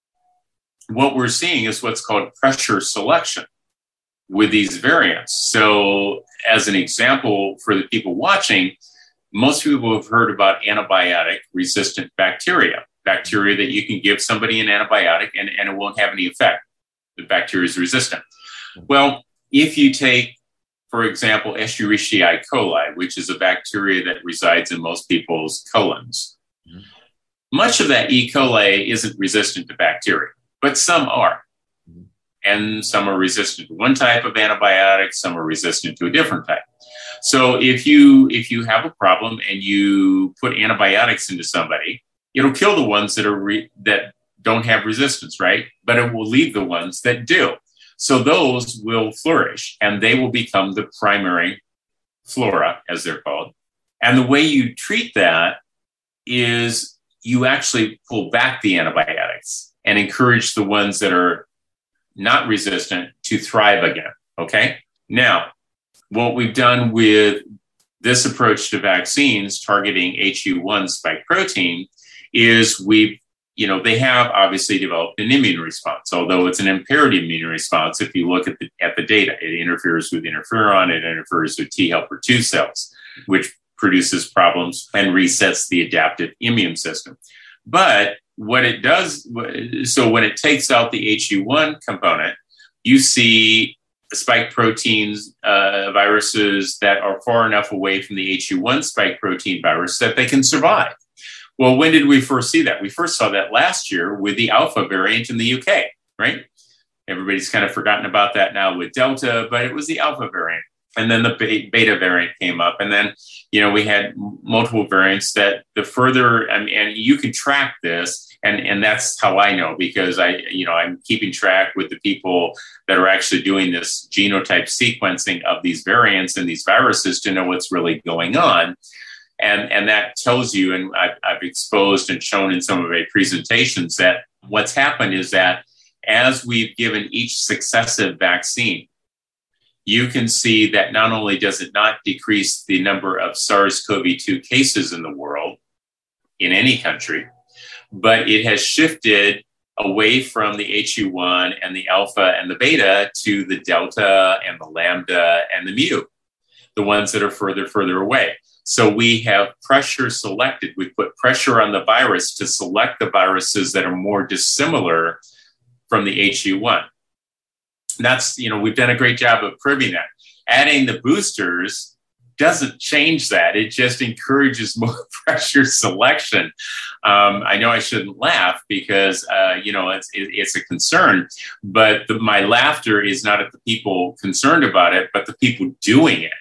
what we're seeing is what's called pressure selection with these variants. So as an example for the people watching, most people have heard about antibiotic-resistant bacteria, bacteria that you can give somebody an antibiotic and, and it won't have any effect. The bacteria is resistant. Well, if you take, for example, Escherichia coli, which is a bacteria that resides in most people's colons. Mm-hmm. Much of that E. coli isn't resistant to bacteria, but some are. Mm-hmm. And some are resistant to one type of antibiotic, some are resistant to a different type. So if you if you have a problem and you put antibiotics into somebody, it'll kill the ones that are re- that don't have resistance, right? But it will leave the ones that do. So those will flourish and they will become the primary flora, as they're called. And the way you treat that is you actually pull back the antibiotics and encourage the ones that are not resistant to thrive again, okay? Now, what we've done with this approach to vaccines targeting H U one spike protein is we've You know, they have obviously developed an immune response, although it's an impaired immune response. If you look at the at the data, it interferes with interferon, it interferes with T helper two cells, which produces problems and resets the adaptive immune system. But what it does, so when it takes out the H U one component, you see spike proteins, uh, viruses that are far enough away from the H U one spike protein virus that they can survive. Well, when did we first see that? We first saw that last year with the Alpha variant in the U K, right? Everybody's kind of forgotten about that now with Delta, but it was the Alpha variant. And then the Beta variant came up. And then, you know, we had multiple variants that the further, and, and you can track this. And, and that's how I know, because I, you know, I'm keeping track with the people that are actually doing this genotype sequencing of these variants and these viruses to know what's really going on. And, and that tells you, and I've, I've exposed and shown in some of my presentations, that what's happened is that as we've given each successive vaccine, you can see that not only does it not decrease the number of SARS-C o V two cases in the world, in any country, but it has shifted away from the H U one and the Alpha and the Beta to the Delta and the Lambda and the Mu, the ones that are further, further away. So we have pressure selected. We put pressure on the virus to select the viruses that are more dissimilar from the H U one. That's, you know, we've done a great job of proving that. Adding the boosters doesn't change that. It just encourages more pressure selection. Um, I know I shouldn't laugh because, uh, you know, it's it, it's a concern, but the, my laughter is not at the people concerned about it, but the people doing it.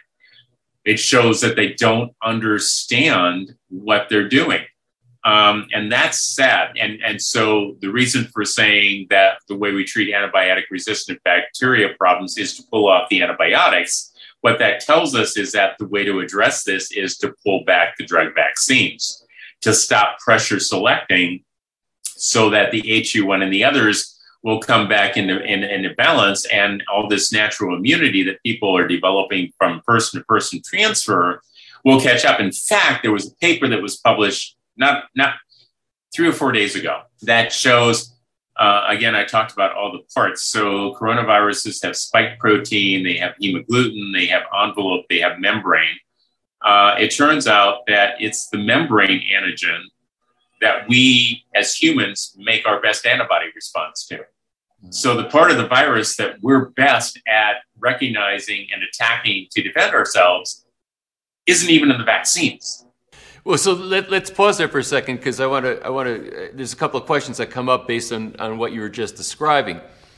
It shows that they don't understand what they're doing. Um, and that's sad. And, and so the reason for saying that the way we treat antibiotic-resistant bacteria problems is to pull off the antibiotics, what that tells us is that the way to address this is to pull back the drug vaccines, to stop pressure selecting so that the H U one and the others will come back into, in, into balance, and all this natural immunity that people are developing from person to person transfer will catch up. In fact, there was a paper that was published not, not three or four days ago that shows, uh, again, I talked about all the parts. So coronaviruses have spike protein, they have hemagglutinin, they have envelope, they have membrane. Uh, it turns out that it's the membrane antigen that we as humans make our best antibody response to. So the part of the virus that we're best at recognizing and attacking to defend ourselves isn't even in the vaccines. Well, so let, let's pause there for a second, because I want to. I want to. Uh, there's a couple of questions that come up based on, on what you were just describing.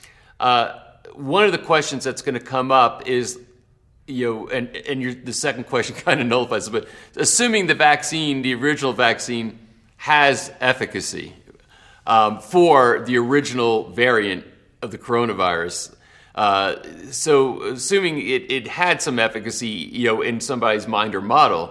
Uh, one of the questions that's going to come up is, you know, and and your, the second question kind of nullifies it, but assuming the vaccine, the original vaccine, has efficacy um, for the original variant of the coronavirus. Uh, so assuming it, it had some efficacy, you know, in somebody's mind or model,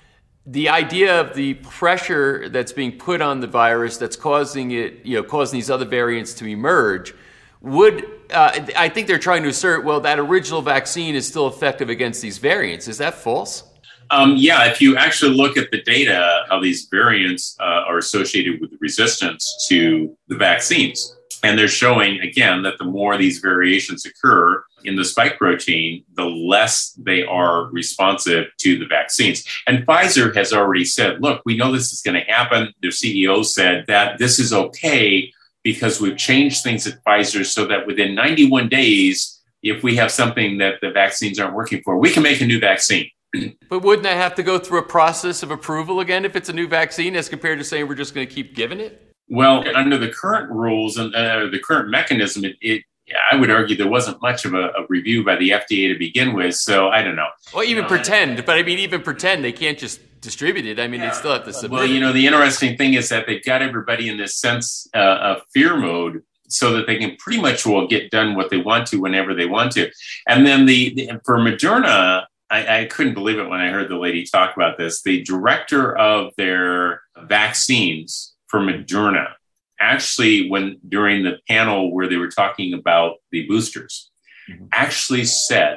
the idea of the pressure that's being put on the virus that's causing it, you know, causing these other variants to emerge, would, uh, I think they're trying to assert, well, that original vaccine is still effective against these variants. Is that false? Um, yeah, if you actually look at the data, how these variants uh, are associated with resistance to the vaccines. And they're showing, again, that the more these variations occur in the spike protein, the less they are responsive to the vaccines. And Pfizer has already said, look, we know this is going to happen. Their C E O said that this is okay because we've changed things at Pfizer so that within ninety-one days, if we have something that the vaccines aren't working for, we can make a new vaccine. But wouldn't that have to go through a process of approval again if it's a new vaccine, as compared to saying we're just going to keep giving it? Well, under the current rules and uh, the current mechanism, it, it I would argue there wasn't much of a, a review by the F D A to begin with. So I don't know. Well, even you know, pretend, but I mean, even pretend they can't just distribute it. I mean, yeah. They still have to submit. Well, you know, the interesting thing is that they've got everybody in this sense uh, of fear mode, so that they can pretty much will get done what they want to whenever they want to. And then the, the for Moderna, I, I couldn't believe it when I heard the lady talk about this. The director of their vaccines for Moderna, actually, when during the panel where they were talking about the boosters, mm-hmm. actually said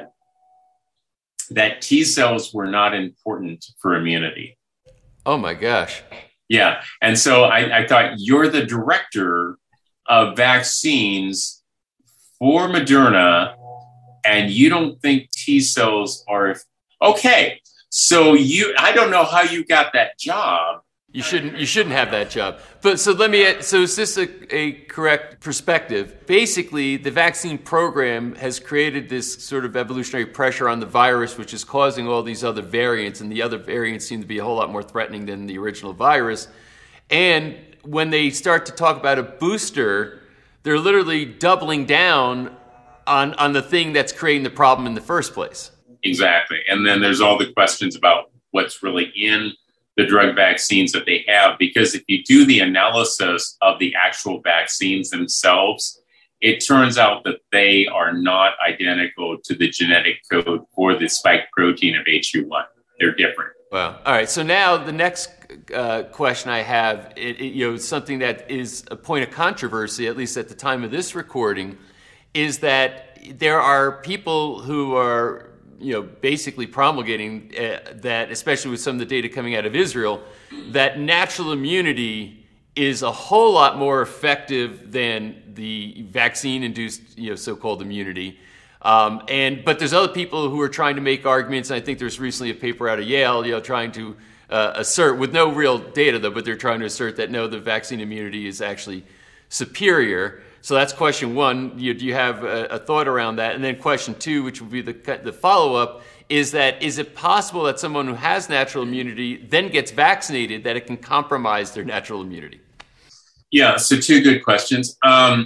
that T cells were not important for immunity. Oh my gosh. Yeah. And so I, I thought, you're the director of vaccines for Moderna, and you don't think T cells are okay. So you, I don't know how you got that job. You shouldn't. You shouldn't have that job. But so let me. So is this a, a correct perspective? Basically, the vaccine program has created this sort of evolutionary pressure on the virus, which is causing all these other variants, and the other variants seem to be a whole lot more threatening than the original virus. And when they start to talk about a booster, they're literally doubling down on on the thing that's creating the problem in the first place. Exactly. And then there's all the questions about what's really in the drug vaccines that they have, because if you do the analysis of the actual vaccines themselves, it turns out that they are not identical to the genetic code for the spike protein of H U one. They're different. Wow. All right. So now the next uh, question I have, it, it, you know, something that is a point of controversy, at least at the time of this recording, is that there are people who are, you know, basically promulgating uh, that, especially with some of the data coming out of Israel, that natural immunity is a whole lot more effective than the vaccine-induced, you know, so-called immunity. Um, and but there's other people who are trying to make arguments. And I think there's recently a paper out of Yale, you know, trying to uh, assert, with no real data though, but they're trying to assert that no, the vaccine immunity is actually superior. So that's question one. You, do you have a, a thought around that? And then question two, which would be the the follow-up, is that is it possible that someone who has natural immunity then gets vaccinated, that it can compromise their natural immunity? Yeah, so two good questions. Um,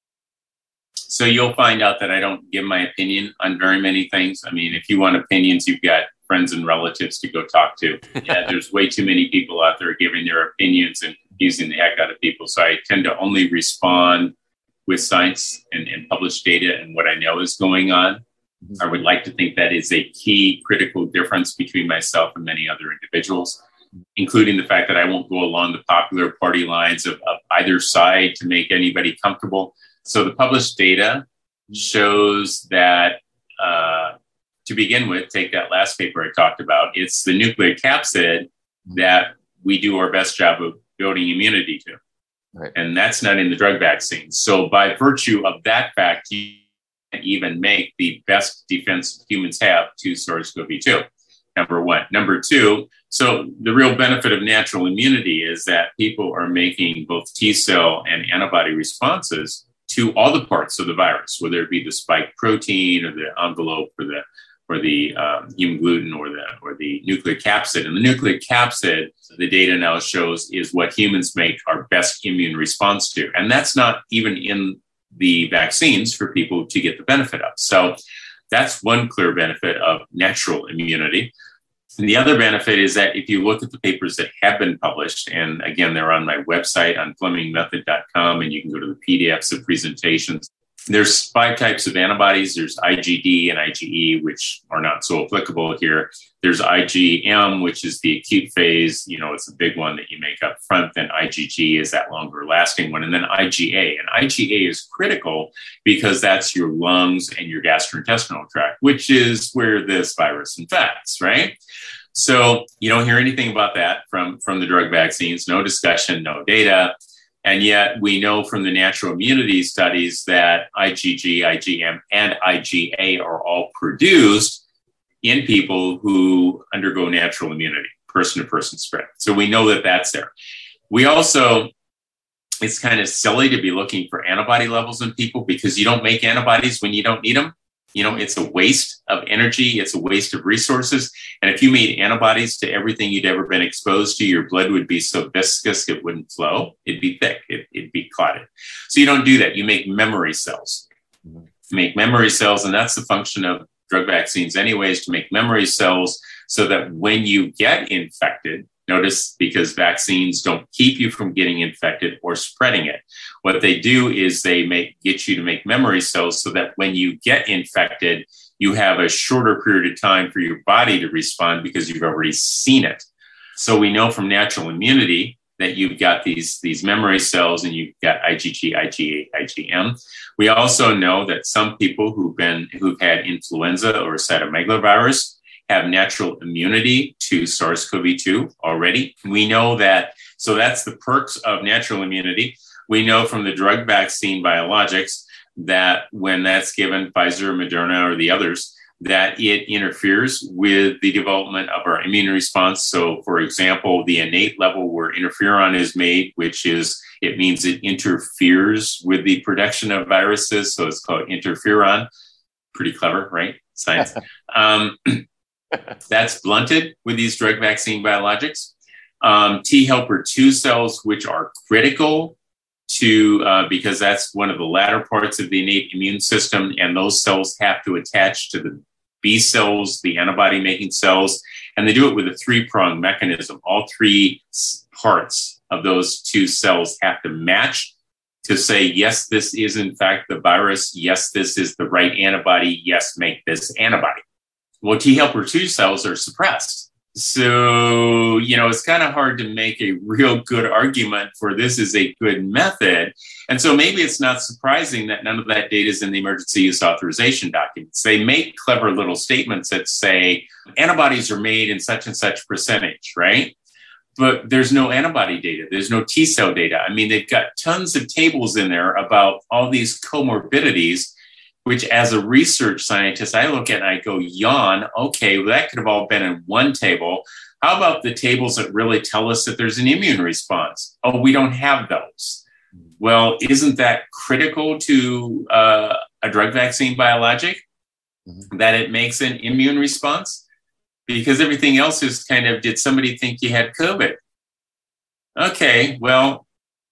so you'll find out that I don't give my opinion on very many things. I mean, if you want opinions, you've got friends and relatives to go talk to. Yeah, there's way too many people out there giving their opinions and confusing the heck out of people. So I tend to only respond with science and, and published data and what I know is going on. Mm-hmm. I would like to think that is a key critical difference between myself and many other individuals, including the fact that I won't go along the popular party lines of, of either side to make anybody comfortable. So the published data shows that, uh, to begin with, take that last paper I talked about, it's the nucleic capsid that we do our best job of building immunity to. Right. And that's not in the drug vaccine. So by virtue of that fact, you can even make the best defense humans have to SARS-CoV two, number one. Number two, so the real benefit of natural immunity is that people are making both T cell and antibody responses to all the parts of the virus, whether it be the spike protein or the envelope or the or the um, human gluten or the or the nucleic capsid. And the nucleic capsid, the data now shows, is what humans make our best immune response to. And that's not even in the vaccines for people to get the benefit of. So that's one clear benefit of natural immunity. And the other benefit is that if you look at the papers that have been published, and again, they're on my website on fleming method dot com, and you can go to the P D Fs of presentations. There's five types of antibodies. There's I G D and I G E, which are not so applicable here. There's I G M, which is the acute phase. You know, it's a big one that you make up front. Then I G G is that longer lasting one. And then I G A. And I G A is critical because that's your lungs and your gastrointestinal tract, which is where this virus infects, right? So you don't hear anything about that from, from the drug vaccines, no discussion, no data. And yet we know from the natural immunity studies that I G G, I G M, and I G A are all produced in people who undergo natural immunity, person-to-person spread. So we know that that's there. We also, it's kind of silly to be looking for antibody levels in people because you don't make antibodies when you don't need them. You know, it's a waste of energy. It's a waste of resources. And if you made antibodies to everything you'd ever been exposed to, your blood would be so viscous, it wouldn't flow. It'd be thick. It, it'd be clotted. So you don't do that. You make memory cells. You make memory cells, and that's the function of drug vaccines anyways, to make memory cells so that when you get infected, notice, because vaccines don't keep you from getting infected or spreading it. What they do is they make get you to make memory cells so that when you get infected, you have a shorter period of time for your body to respond because you've already seen it. So we know from natural immunity that you've got these, these memory cells and you've got I G G, I G A, I G M. We also know that some people who've been who've had influenza or cytomegalovirus have natural immunity to SARS-CoV two already. We know that, so that's the perks of natural immunity. We know from the drug vaccine biologics that when that's given, Pfizer, Moderna, or the others, that it interferes with the development of our immune response. So, for example, the innate level where interferon is made, which is, it means it interferes with the production of viruses. So it's called interferon. Pretty clever, right? Science. um, That's blunted with these drug vaccine biologics. Um, T helper two cells, which are critical to, uh, because that's one of the latter parts of the innate immune system, and those cells have to attach to the B cells, the antibody making cells, and they do it with a three-pronged mechanism. All three parts of those two cells have to match to say, yes, this is in fact the virus. Yes, this is the right antibody. Yes, make this antibody. Well, T helper two cells are suppressed. So, you know, it's kind of hard to make a real good argument for this is a good method. And so maybe it's not surprising that none of that data is in the emergency use authorization documents. They make clever little statements that say antibodies are made in such and such percentage, right? But there's no antibody data. There's no T cell data. I mean, they've got tons of tables in there about all these comorbidities, which as a research scientist, I look at and I go, yawn, okay, well, that could have all been in one table. How about the tables that really tell us that there's an immune response? Oh, we don't have those. Well, isn't that critical to uh, a drug vaccine biologic, mm-hmm. that it makes an immune response? Because everything else is kind of, did somebody think you had COVID? Okay, well,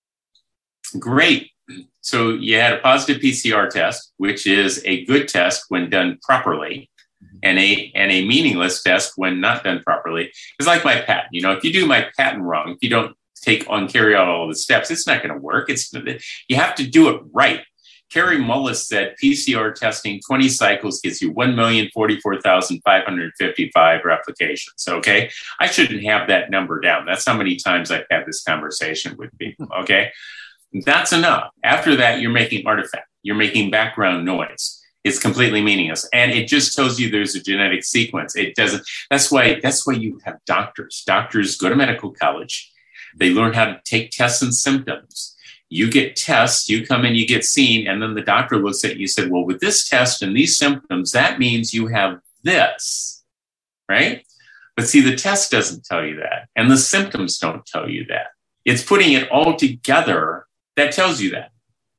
great. So you had a positive P C R test, which is a good test when done properly, and a and a meaningless test when not done properly. It's like my patent. You know, if you do my patent wrong, if you don't take on carry out all the steps, it's not going to work. It's you have to do it right. Kary Mullis said P C R testing twenty cycles gets you one million forty-four thousand five hundred fifty-five replications. Okay, I shouldn't have that number down. That's how many times I've had this conversation with people. Okay. That's enough. After that, you're making artifact. You're making background noise. It's completely meaningless. And it just tells you there's a genetic sequence. It doesn't. That's why, that's why you have doctors. Doctors go to medical college. They learn how to take tests and symptoms. You get tests, you come in, you get seen, and then the doctor looks at you and said, well, with this test and these symptoms, that means you have this, right? But see, the test doesn't tell you that, and the symptoms don't tell you that. It's putting it all together that tells you that.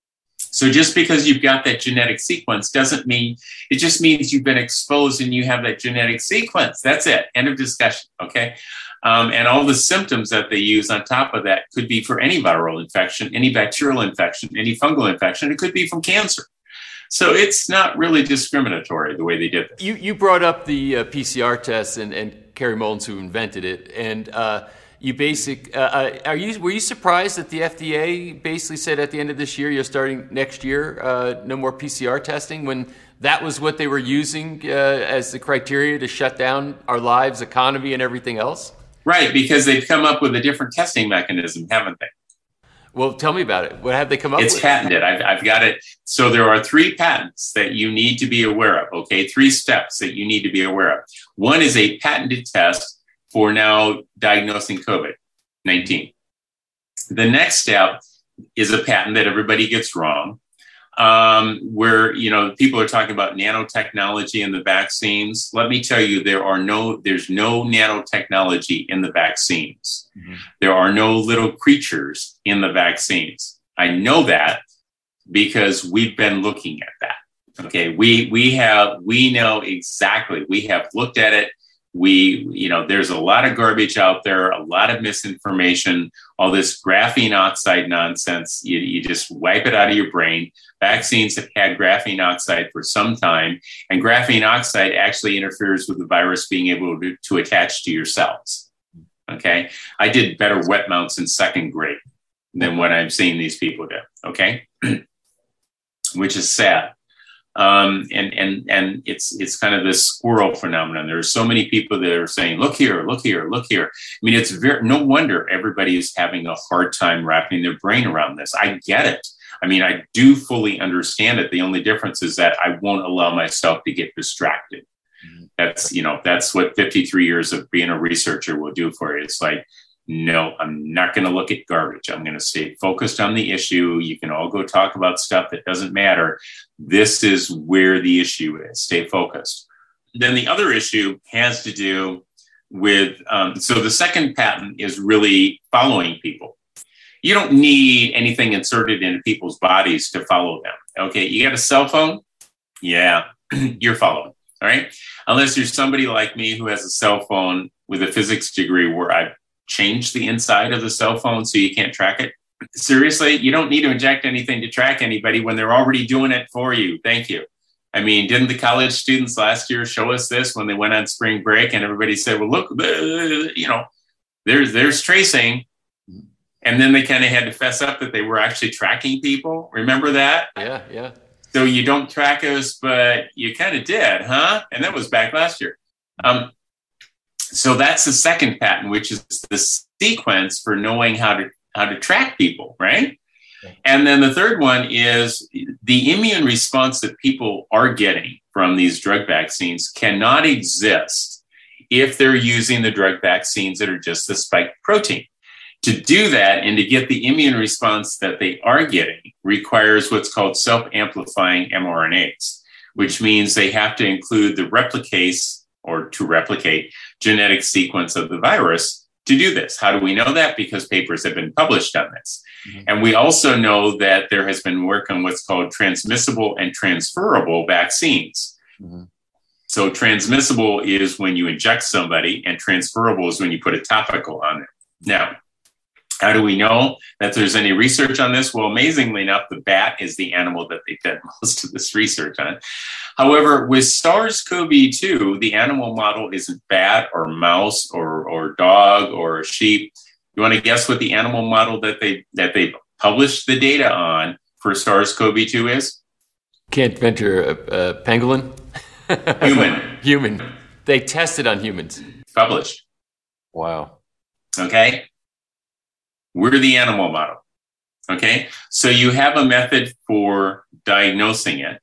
So just because you've got that genetic sequence doesn't mean, it just means you've been exposed and you have that genetic sequence. That's it. End of discussion, okay? Um, and all the symptoms that they use on top of that could be for any viral infection, any bacterial infection, any fungal infection. It could be from cancer. So it's not really discriminatory the way they did this. You you brought up the uh, P C R test and, and Kerry Mullins, who invented it, and uh, you basic. Uh, are you were you surprised that the F D A basically said at the end of this year, you're starting next year, uh, no more P C R testing, when that was what they were using uh, as the criteria to shut down our lives, economy, and everything else? Right, because they've come up with a different testing mechanism, haven't they? Well, tell me about it. What have they come up it's with? It's patented. I've, I've got it. So there are three patents that you need to be aware of, okay? Three steps that you need to be aware of. One is a patented test for now diagnosing COVID nineteen. The next step is a patent that everybody gets wrong, um, where, you know, people are talking about nanotechnology in the vaccines. Let me tell you, there are no, there's no nanotechnology in the vaccines. Mm-hmm. There are no little creatures in the vaccines. I know that because we've been looking at that. Okay. We, we have, we know exactly, we have looked at it. We, you know, there's a lot of garbage out there, a lot of misinformation, all this graphene oxide nonsense. You, you just wipe it out of your brain. Vaccines have had graphene oxide for some time, and graphene oxide actually interferes with the virus being able to, to attach to your cells. Okay. I did better wet mounts in second grade than what I'm seeing these people do. Okay. Which is sad. Um, and, and, and it's, it's kind of this squirrel phenomenon. There are so many people that are saying, look here, look here, look here. I mean, it's very, no wonder everybody is having a hard time wrapping their brain around this. I get it. I mean, I do fully understand it. The only difference is that I won't allow myself to get distracted. Mm-hmm. That's, you know, that's what fifty-three years of being a researcher will do for you. It's like, no, I'm not going to look at garbage. I'm going to stay focused on the issue. You can all go talk about stuff that doesn't matter. This is where the issue is. Stay focused. Then the other issue has to do with, um, so the second patent is really following people. You don't need anything inserted into people's bodies to follow them. Okay, you got a cell phone? Yeah, you're following, all right? Unless you're somebody like me who has a cell phone with a physics degree where I've change the inside of the cell phone so you can't track it. Seriously, you don't need to inject anything to track anybody when they're already doing it for you. Thank you. I mean, didn't the college students last year show us this when they went on spring break and everybody said, well, look, you know, there's, there's tracing. And then they kind of had to fess up that they were actually tracking people. Remember that? Yeah, yeah. So you don't track us, but you kind of did, huh? And that was back last year. Um, So that's the second patent, which is the sequence for knowing how to how to track people, right? Okay. And then the third one is the immune response that people are getting from these drug vaccines cannot exist if they're using the drug vaccines that are just the spike protein. To do that and to get the immune response that they are getting requires what's called self-amplifying mRNAs, which means they have to include the replicase or to replicate genetic sequence of the virus to do this. How do we know that? Because papers have been published on this. Mm-hmm. And we also know that there has been work on what's called transmissible and transferable vaccines. Mm-hmm. So transmissible is when you inject somebody, and transferable is when you put a topical on it. Now, how do we know that there's any research on this? Well, amazingly enough, the bat is the animal that they did most of this research on. However, with SARS-C o V two, the animal model isn't bat or mouse or, or dog or sheep. You want to guess what the animal model that they that they published the data on for SARS-C o V two is? Can't venture a, a pangolin? Human. Human. They tested on humans. Published. Wow. Okay. We're the animal model. Okay, so you have a method for diagnosing it.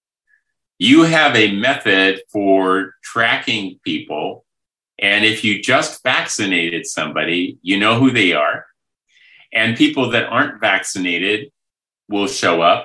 You have a method for tracking people. And if you just vaccinated somebody, you know who they are. And people that aren't vaccinated will show up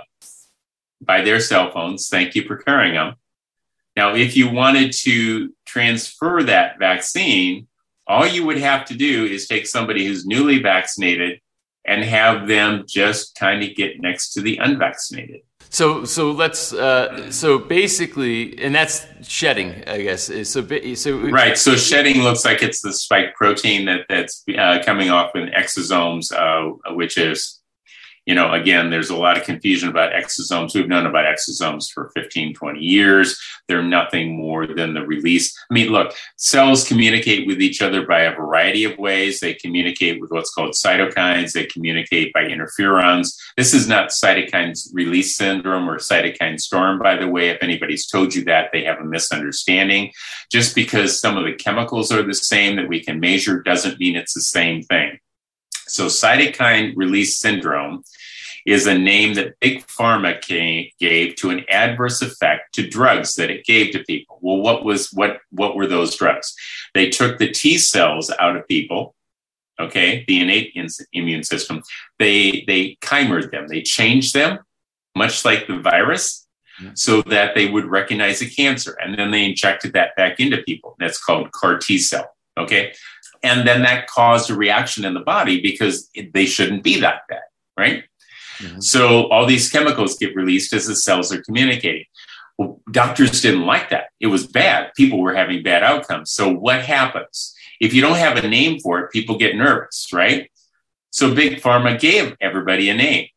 by their cell phones. Thank you for carrying them. Now, if you wanted to transfer that vaccine, all you would have to do is take somebody who's newly vaccinated and have them just kind of get next to the unvaccinated. So, so let's. Uh, so basically, and that's shedding, I guess. So, so right. So shedding looks like it's the spike protein that that's uh, coming off in exosomes, uh, which is, you know, again, there's a lot of confusion about exosomes. We've known about exosomes for fifteen, twenty years. They're nothing more than the release. I mean, look, cells communicate with each other by a variety of ways. They communicate with what's called cytokines. They communicate by interferons. This is not cytokine release syndrome or cytokine storm, by the way. If anybody's told you that, they have a misunderstanding. Just because some of the chemicals are the same that we can measure doesn't mean it's the same thing. So cytokine release syndrome is a name that Big Pharma came, gave to an adverse effect to drugs that it gave to people. Well, what was what what were those drugs? They took the T cells out of people, okay, the innate in, immune system. They they chimered them. They changed them, much like the virus, so that they would recognize a cancer. And then they injected that back into people. That's called CAR T cell, okay? And then that caused a reaction in the body because it, they shouldn't be that bad, right? Mm-hmm. So all these chemicals get released as the cells are communicating. Well, doctors didn't like that. It was bad. People were having bad outcomes. So what happens? If you don't have a name for it, people get nervous, right? So Big Pharma gave everybody a name.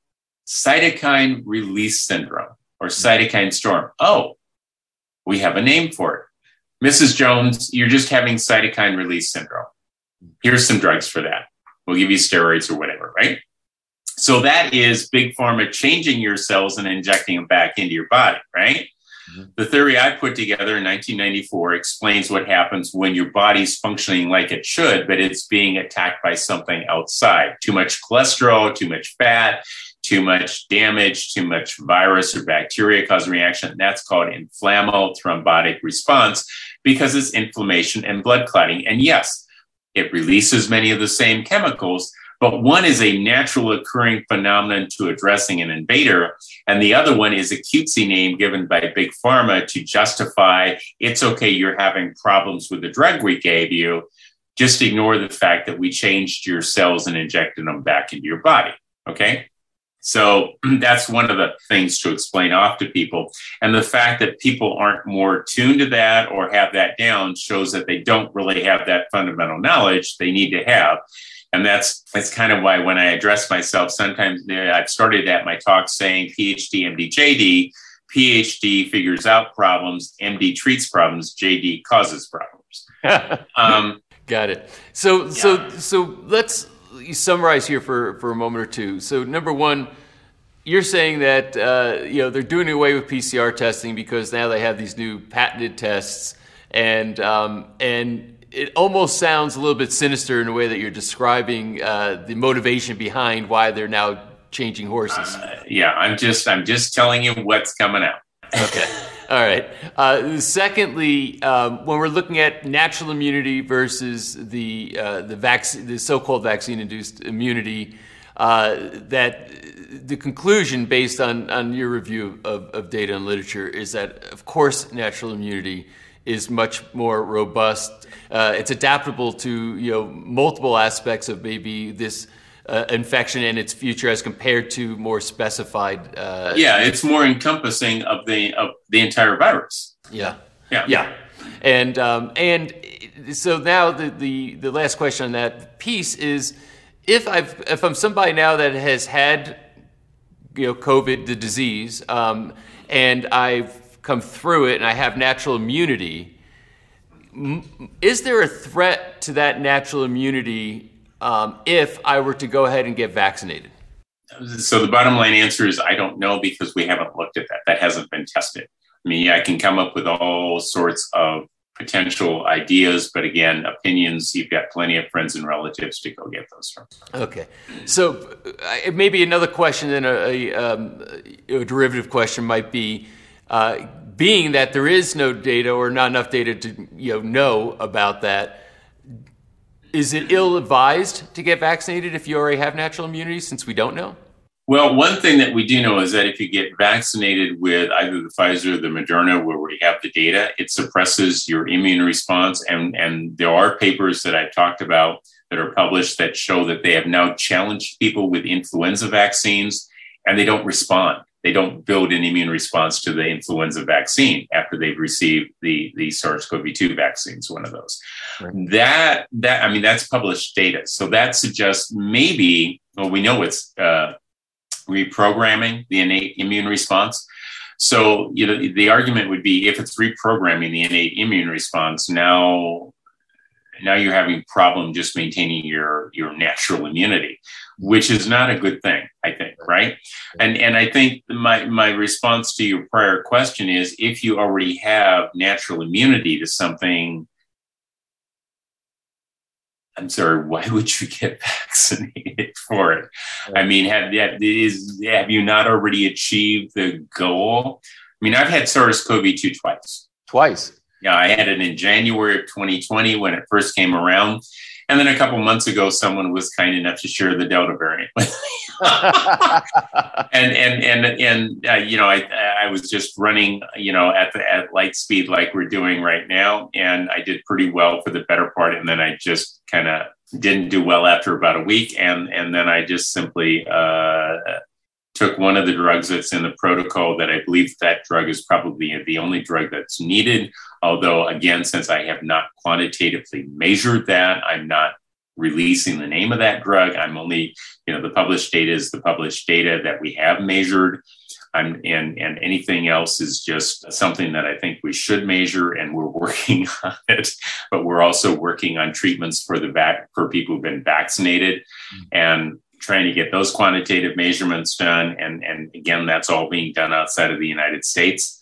Cytokine release syndrome or cytokine storm. Oh, we have a name for it. Missus Jones, you're just having cytokine release syndrome. Here's some drugs for that. We'll give you steroids or whatever, right? So that is Big Pharma changing your cells and injecting them back into your body, right? Mm-hmm. The theory I put together in nineteen ninety-four explains what happens when your body's functioning like it should, but it's being attacked by something outside. Too much cholesterol, too much fat, too much damage, too much virus or bacteria causing reaction. That's called inflammatory thrombotic response because it's inflammation and blood clotting. And yes, it releases many of the same chemicals, but one is a natural occurring phenomenon to addressing an invader, and the other one is a cutesy name given by Big Pharma to justify it's okay, you're having problems with the drug we gave you. Just ignore the fact that we changed your cells and injected them back into your body, okay? So that's one of the things to explain off to people. And the fact that people aren't more tuned to that or have that down shows that they don't really have that fundamental knowledge they need to have. And that's that's kind of why when I address myself, sometimes I've started at my talk saying PhD, M D, J D. PhD figures out problems, M D treats problems, J D causes problems. um, Got it. So yeah. so so let's summarize here for, for a moment or two. So number one, you're saying that uh, you know they're doing away with P C R testing because now they have these new patented tests, and um, and it almost sounds a little bit sinister in the way that you're describing uh, the motivation behind why they're now changing horses. Uh, yeah, I'm just I'm just telling you what's coming out. Okay. All right. Uh, secondly, um, when we're looking at natural immunity versus the uh, the vaccine, the so-called vaccine-induced immunity, uh, that the conclusion based on, on your review of, of data and literature is that, of course, natural immunity is much more robust. Uh, it's adaptable to you know multiple aspects of maybe this Uh, infection and its future as compared to more specified. Uh, yeah, it's more encompassing of the of the entire virus. Yeah, yeah, yeah. And um, and so now the, the the last question on that piece is, if I've if I'm somebody now that has had you know COVID, the disease, um, and I've come through it and I have natural immunity, is there a threat to that natural immunity Um, if I were to go ahead and get vaccinated? So the bottom line answer is I don't know because we haven't looked at that. That hasn't been tested. I mean, I can come up with all sorts of potential ideas, but again, opinions. You've got plenty of friends and relatives to go get those from. Okay, so uh, maybe another question and a, a, um, a derivative question might be, uh, being that there is no data or not enough data to you know know about that, is it ill-advised to get vaccinated if you already have natural immunity, since we don't know? Well, one thing that we do know is that if you get vaccinated with either the Pfizer or the Moderna, where we have the data, it suppresses your immune response. And, and there are papers that I've talked about that are published that show that they have now challenged people with influenza vaccines, and they don't respond. They don't build an immune response to the influenza vaccine after they've received the, the SARS-C o V two vaccines, one of those. Right. That, that, I mean, that's published data. So that suggests maybe, well, we know it's uh, reprogramming the innate immune response. So, you know, the argument would be if it's reprogramming the innate immune response, now, now you're having a problem just maintaining your, your natural immunity, which is not a good thing, I think, right? And and I think my, my response to your prior question is, if you already have natural immunity to something, I'm sorry, why would you get vaccinated for it? I mean, have, is, have you not already achieved the goal? I mean, I've had SARS-C o V two twice. Twice? Yeah, I had it in January of twenty twenty when it first came around. And then a couple months ago, someone was kind enough to share the Delta variant with me. and, and, and, and, uh, you know, I, I was just running, you know, at the, at light speed, like we're doing right now. And I did pretty well for the better part. And then I just kind of didn't do well after about a week. And, and then I just simply, uh, took one of the drugs that's in the protocol that I believe that drug is probably the only drug that's needed. Although, again, since I have not quantitatively measured that, I'm not releasing the name of that drug. I'm only, you know, the published data is the published data that we have measured. I'm, and, and anything else is just something that I think we should measure, and we're working on it. But we're also working on treatments for the vac- for people who've been vaccinated. Mm-hmm. And trying to get those quantitative measurements done. And, and again, that's all being done outside of the United States,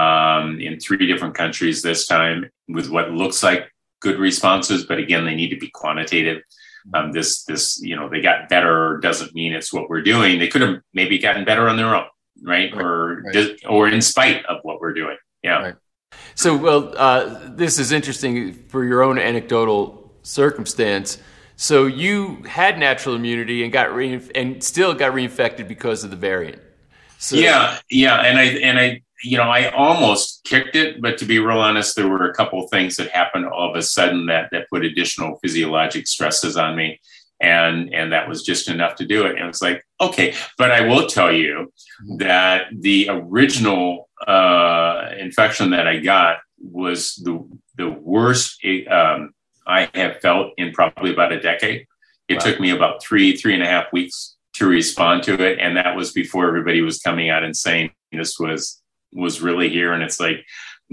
um, in three different countries this time, with what looks like good responses. But again, they need to be quantitative. Um, this, this, you know, they got better doesn't mean it's what we're doing. They could have maybe gotten better on their own, right? right or, right. or in spite of what we're doing. Yeah. Right. So, well, uh, this is interesting for your own anecdotal circumstance. So you had natural immunity and got re- and still got reinfected because of the variant. So yeah, yeah, and I and I you know I almost kicked it, but to be real honest, there were a couple of things that happened all of a sudden that that put additional physiologic stresses on me, and and that was just enough to do it. And it's like, okay, but I will tell you that the original uh, infection that I got was the the worst Um, I have felt in probably about a decade. It wow. took me about three, three and a half weeks to respond to it. And that was before everybody was coming out and saying this was, was really here. And it's like,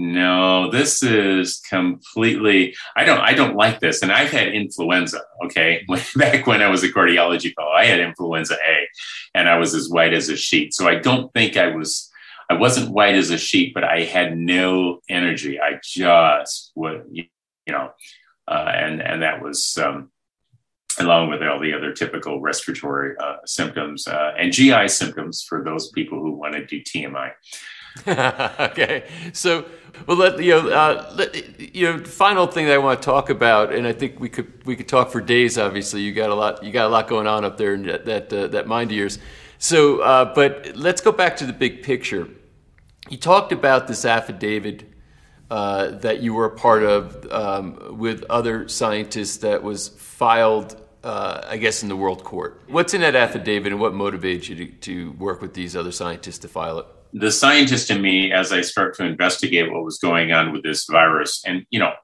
no, this is completely, I don't, I don't like this. And I've had influenza. Okay. Back when I was a cardiology fellow, I had influenza A, and I was as white as a sheet. So I don't think I was, I wasn't white as a sheet, but I had no energy. I just would, you know, Uh, and, and that was, um, along with all the other typical respiratory uh, symptoms uh, and G I symptoms for those people who want to do T M I. Okay. So, well, let, you know, uh, let, you know, final thing that I want to talk about, and I think we could, we could talk for days, obviously. You got a lot, you got a lot going on up there in that, that, uh, that mind of yours. So, uh, but let's go back to the big picture. You talked about this affidavit Uh, that you were a part of um, with other scientists that was filed, uh, I guess, in the World Court. What's in that affidavit, and what motivates you to, to work with these other scientists to file it? The scientist in me, as I start to investigate what was going on with this virus, and, you know,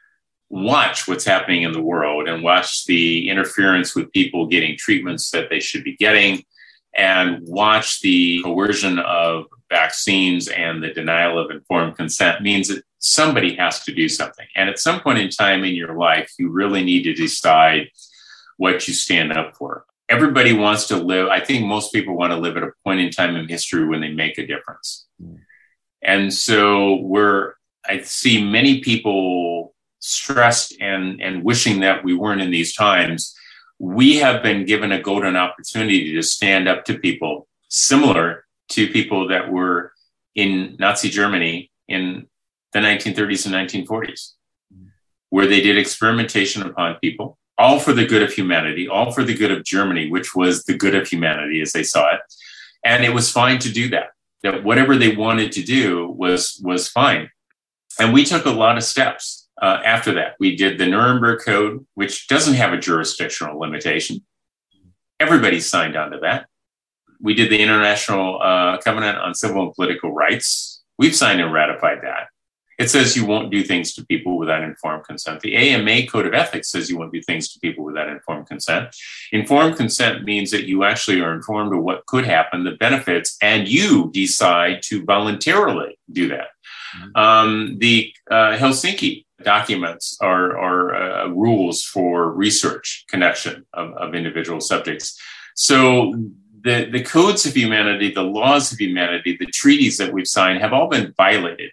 watch what's happening in the world and watch the interference with people getting treatments that they should be getting, and watch the coercion of vaccines and the denial of informed consent, means that somebody has to do something. And at some point in time in your life, you really need to decide what you stand up for. Everybody wants to live. I think most people want to live at a point in time in history when they make a difference. Mm. And so we're I see many people stressed and, and wishing that we weren't in these times. We have been given a golden opportunity to stand up to people similar to people that were in Nazi Germany in the nineteen thirties and nineteen forties, where they did experimentation upon people, all for the good of humanity, all for the good of Germany, which was the good of humanity as they saw it. And it was fine to do that, that whatever they wanted to do was, was fine. And we took a lot of steps uh, after that. We did the Nuremberg Code, which doesn't have a jurisdictional limitation. Everybody signed on to that. We did the International uh, Covenant on Civil and Political Rights. We've signed and ratified that. It says you won't do things to people without informed consent. The A M A Code of Ethics says you won't do things to people without informed consent. Informed consent means that you actually are informed of what could happen, the benefits, and you decide to voluntarily do that. Mm-hmm. Um, the uh, Helsinki documents are, are uh, rules for research connection of, of individual subjects. So the, the codes of humanity, the laws of humanity, the treaties that we've signed have all been violated.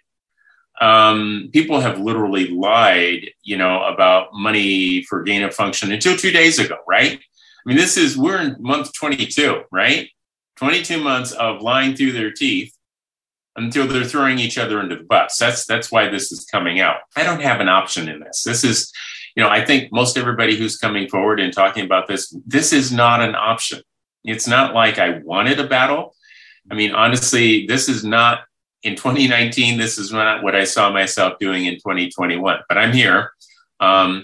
Um, people have literally lied, you know, about money for gain of function until two days ago, right? I mean, this is, we're in month twenty-two, right? twenty-two months of lying through their teeth until they're throwing each other into the bus. That's, that's why this is coming out. I don't have an option in this. This is, you know, I think most everybody who's coming forward and talking about this, this is not an option. It's not like I wanted a battle. I mean, honestly, this is not, in twenty nineteen, this is not what I saw myself doing in twenty twenty-one, but I'm here. Um,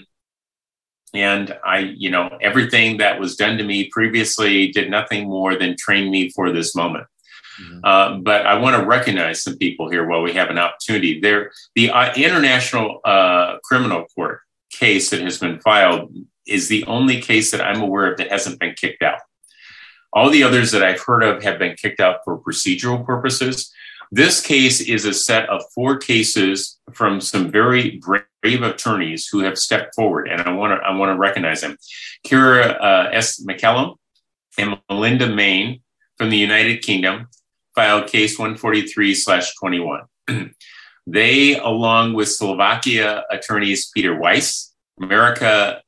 and I, you know, everything that was done to me previously did nothing more than train me for this moment. Mm-hmm. Uh, but I want to recognize some people here while we have an opportunity. There, the uh, International uh, Criminal Court case that has been filed is the only case that I'm aware of that hasn't been kicked out. All the others that I've heard of have been kicked out for procedural purposes. This case is a set of four cases from some very brave attorneys who have stepped forward, and I want to I want to recognize them. Kira uh, S. McCallum and Melinda Main from the United Kingdom filed case one forty-three slash twenty-one. They, along with Slovakia attorneys Peter Weiss, America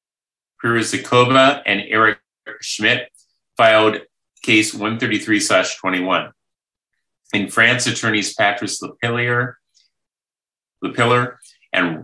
Pirizikova, and Eric Schmidt, filed case one thirty-three slash twenty-one. In France, attorneys Patrice Lepiller, Lepiller and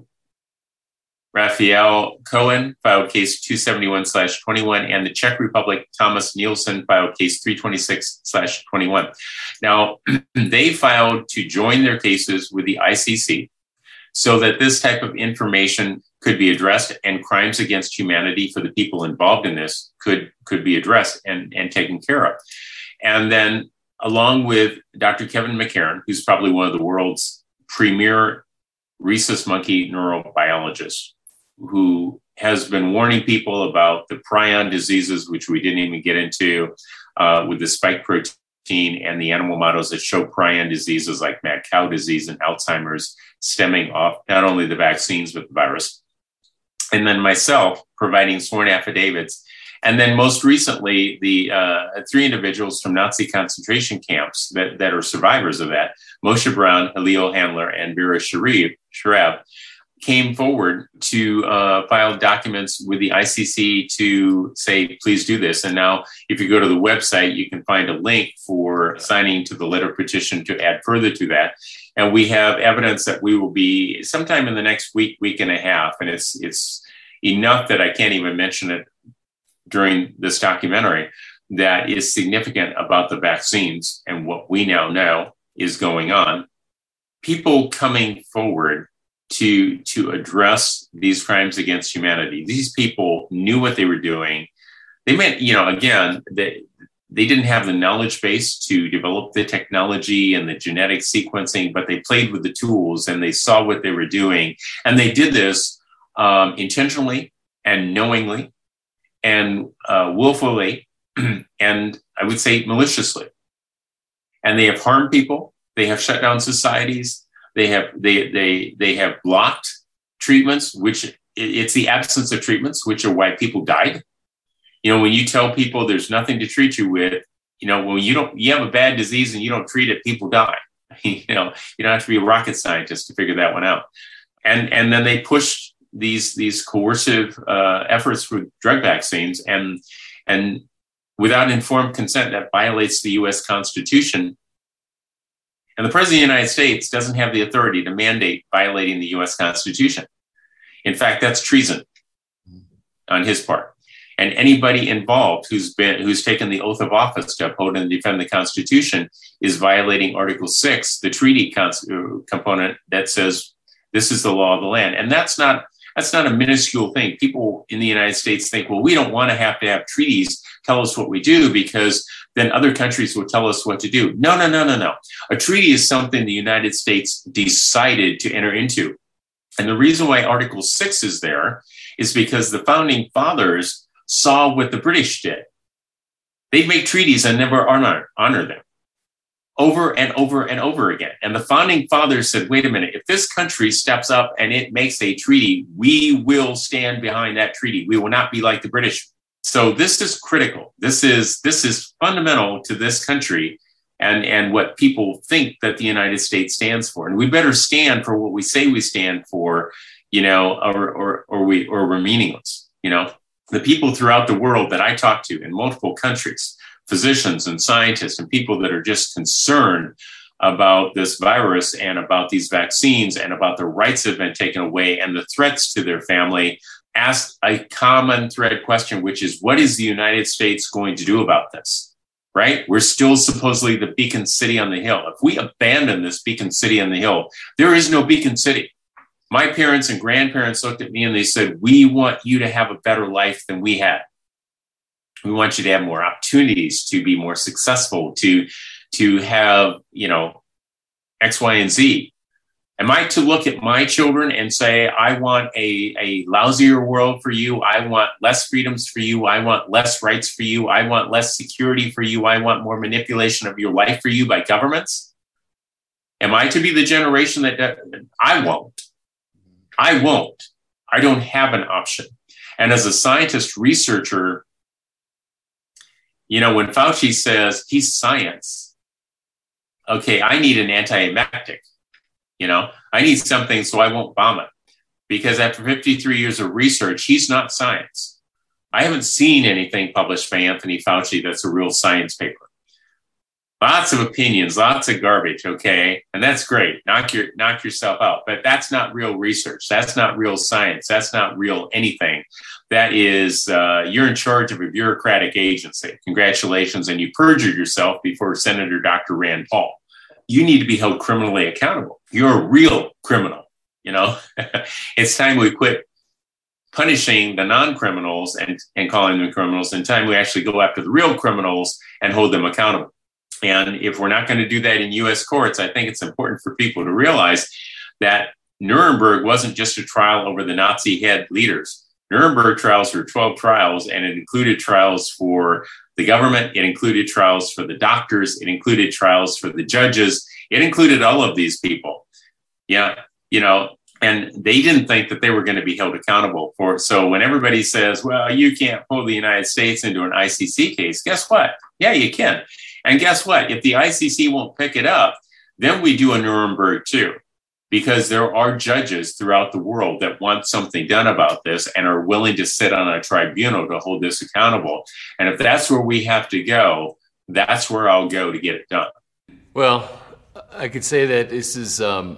Raphael Cohen filed case two seventy-one slash twenty-one, and the Czech Republic, Thomas Nielsen, filed case three twenty-six slash twenty-one. Now, they filed to join their cases with the I C C so that this type of information could be addressed and crimes against humanity for the people involved in this could, could be addressed and, and taken care of. And then along with Doctor Kevin McCarran, who's probably one of the world's premier rhesus monkey neurobiologists, who has been warning people about the prion diseases, which we didn't even get into, uh, with the spike protein and the animal models that show prion diseases like mad cow disease and Alzheimer's stemming off not only the vaccines, but the virus. And then myself providing sworn affidavits. And then most recently, the uh, three individuals from Nazi concentration camps that, that are survivors of that, Moshe Brown, Halil Handler, and Vera Sharif, Sharab, came forward to uh, file documents with the I C C to say, please do this. And now, if you go to the website, you can find a link for signing to the letter petition to add further to that. And we have evidence that we will be sometime in the next week, week and a half. And it's it's enough that I can't even mention it during this documentary, that is significant about the vaccines and what we now know is going on. People coming forward to, to address these crimes against humanity. These people knew what they were doing. They meant, you know, again, they, they didn't have the knowledge base to develop the technology and the genetic sequencing, but they played with the tools and they saw what they were doing. And they did this um, intentionally and knowingly and uh, willfully, and I would say maliciously. And they have harmed people. They have shut down societies. They have they they they have blocked treatments, which it's the absence of treatments, which are why people died. You know, when you tell people there's nothing to treat you with, you know, when you don't you have a bad disease and you don't treat it, people die. You know, you don't have to be a rocket scientist to figure that one out. And and then they push these these coercive uh, efforts for drug vaccines, and and without informed consent, that violates the U S Constitution. And the President of the United States doesn't have the authority to mandate violating the U S Constitution. In fact, that's treason on his part. And anybody involved who's been who's taken the oath of office to uphold and defend the Constitution is violating Article six, the treaty cons- component that says this is the law of the land. And that's not that's not a minuscule thing. People in the United States think, well, we don't want to have to have treaties tell us what we do because then other countries will tell us what to do. No, no, no, no, no. A treaty is something the United States decided to enter into. And the reason why Article six is there is because the founding fathers saw what the British did. They'd make treaties and never honor, honor them over and over and over again. And the founding fathers said, wait a minute, if this country steps up and it makes a treaty, we will stand behind that treaty. We will not be like the British. So this is critical. This is this is fundamental to this country and, and what people think that the United States stands for. And we better stand for what we say we stand for, you know, or or or we or we're meaningless, you know. The people throughout the world that I talk to in multiple countries, physicians and scientists and people that are just concerned about this virus and about these vaccines and about the rights that have been taken away and the threats to their family, ask a common thread question, which is, what is the United States going to do about this? Right? We're still supposedly the beacon city on the hill. If we abandon this beacon city on the hill, there is no beacon city. My parents and grandparents looked at me and they said, we want you to have a better life than we had. We want you to have more opportunities, to be more successful, to, to have, you know, X, Y, and Z. Am I to look at my children and say, I want a, a lousier world for you. I want less freedoms for you. I want less rights for you. I want less security for you. I want more manipulation of your life for you by governments. Am I to be the generation that, that I won't? I won't. I don't have an option. And as a scientist researcher, you know, when Fauci says he's science, okay, I need an anti-emetic. You know, I need something so I won't vomit. Because after fifty-three years of research, he's not science. I haven't seen anything published by Anthony Fauci that's a real science paper. Lots of opinions, lots of garbage, okay? And that's great. Knock your knock yourself out. But that's not real research. That's not real science. That's not real anything. That is, uh, you're in charge of a bureaucratic agency. Congratulations. And you perjured yourself before Senator Doctor Rand Paul. You need to be held criminally accountable. You're a real criminal, you know? It's time we quit punishing the non-criminals and, and calling them criminals. And time we actually go after the real criminals and hold them accountable. And if we're not going to do that in U S courts, I think it's important for people to realize that Nuremberg wasn't just a trial over the Nazi head leaders. Nuremberg trials were twelve trials, and it included trials for the government. It included trials for the doctors. It included trials for the judges. It included all of these people. Yeah, you know, and they didn't think that they were going to be held accountable for it. So when everybody says, well, you can't pull the United States into an I C C case, guess what? Yeah, you can. And guess what? If the I C C won't pick it up, then we do a Nuremberg too, because there are judges throughout the world that want something done about this and are willing to sit on a tribunal to hold this accountable. And if that's where we have to go, that's where I'll go to get it done. Well, I could say that this is um,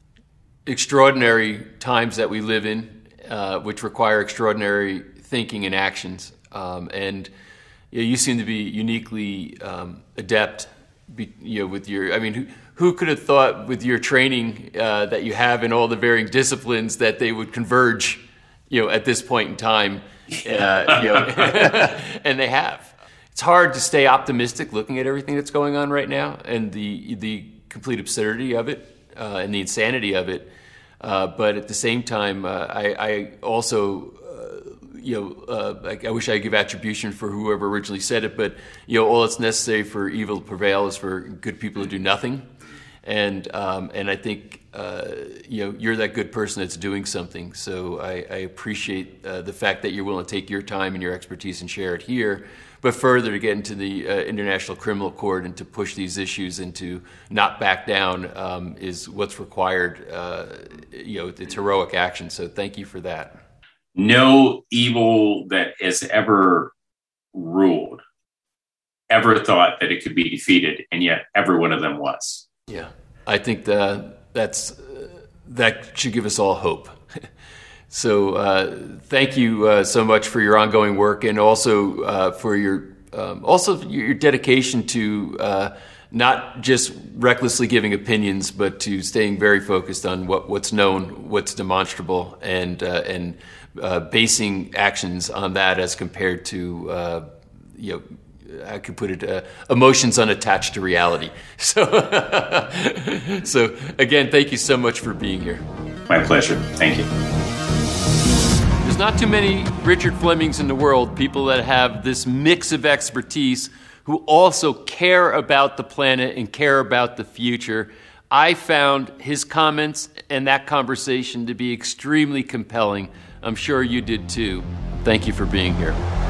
extraordinary times that we live in, uh, which require extraordinary thinking and actions. Um, and Yeah, you seem to be uniquely um, adept, be, you know, with your. I mean, who, who could have thought with your training uh, that you have in all the varying disciplines that they would converge, you know, at this point in time, uh, you know, and they have. It's hard to stay optimistic looking at everything that's going on right now and the the complete absurdity of it uh, and the insanity of it. Uh, but at the same time, uh, I, I also. You know, uh, I, I wish I could give attribution for whoever originally said it, but, you know, all that's necessary for evil to prevail is for good people to do nothing. And um, and I think uh, you know you're that good person that's doing something. So I, I appreciate uh, the fact that you're willing to take your time and your expertise and share it here, but further to get into the uh, International Criminal Court and to push these issues and to not back down um, is what's required. Uh, you know, it's heroic action. So thank you for that. No evil that has ever ruled ever thought that it could be defeated, and yet every one of them was. Yeah, I think that that's uh, that should give us all hope. So uh, thank you uh, so much for your ongoing work, and also uh, for your um, also your dedication to uh, not just recklessly giving opinions, but to staying very focused on what, what's known, what's demonstrable, and uh, and uh, basing actions on that as compared to uh, you know. I could put it, uh, emotions unattached to reality. So, so again, thank you so much for being here. My pleasure. Thank you. There's not too many Richard Flemings in the world, people that have this mix of expertise who also care about the planet and care about the future. I found his comments and that conversation to be extremely compelling. I'm sure you did too. Thank you for being here.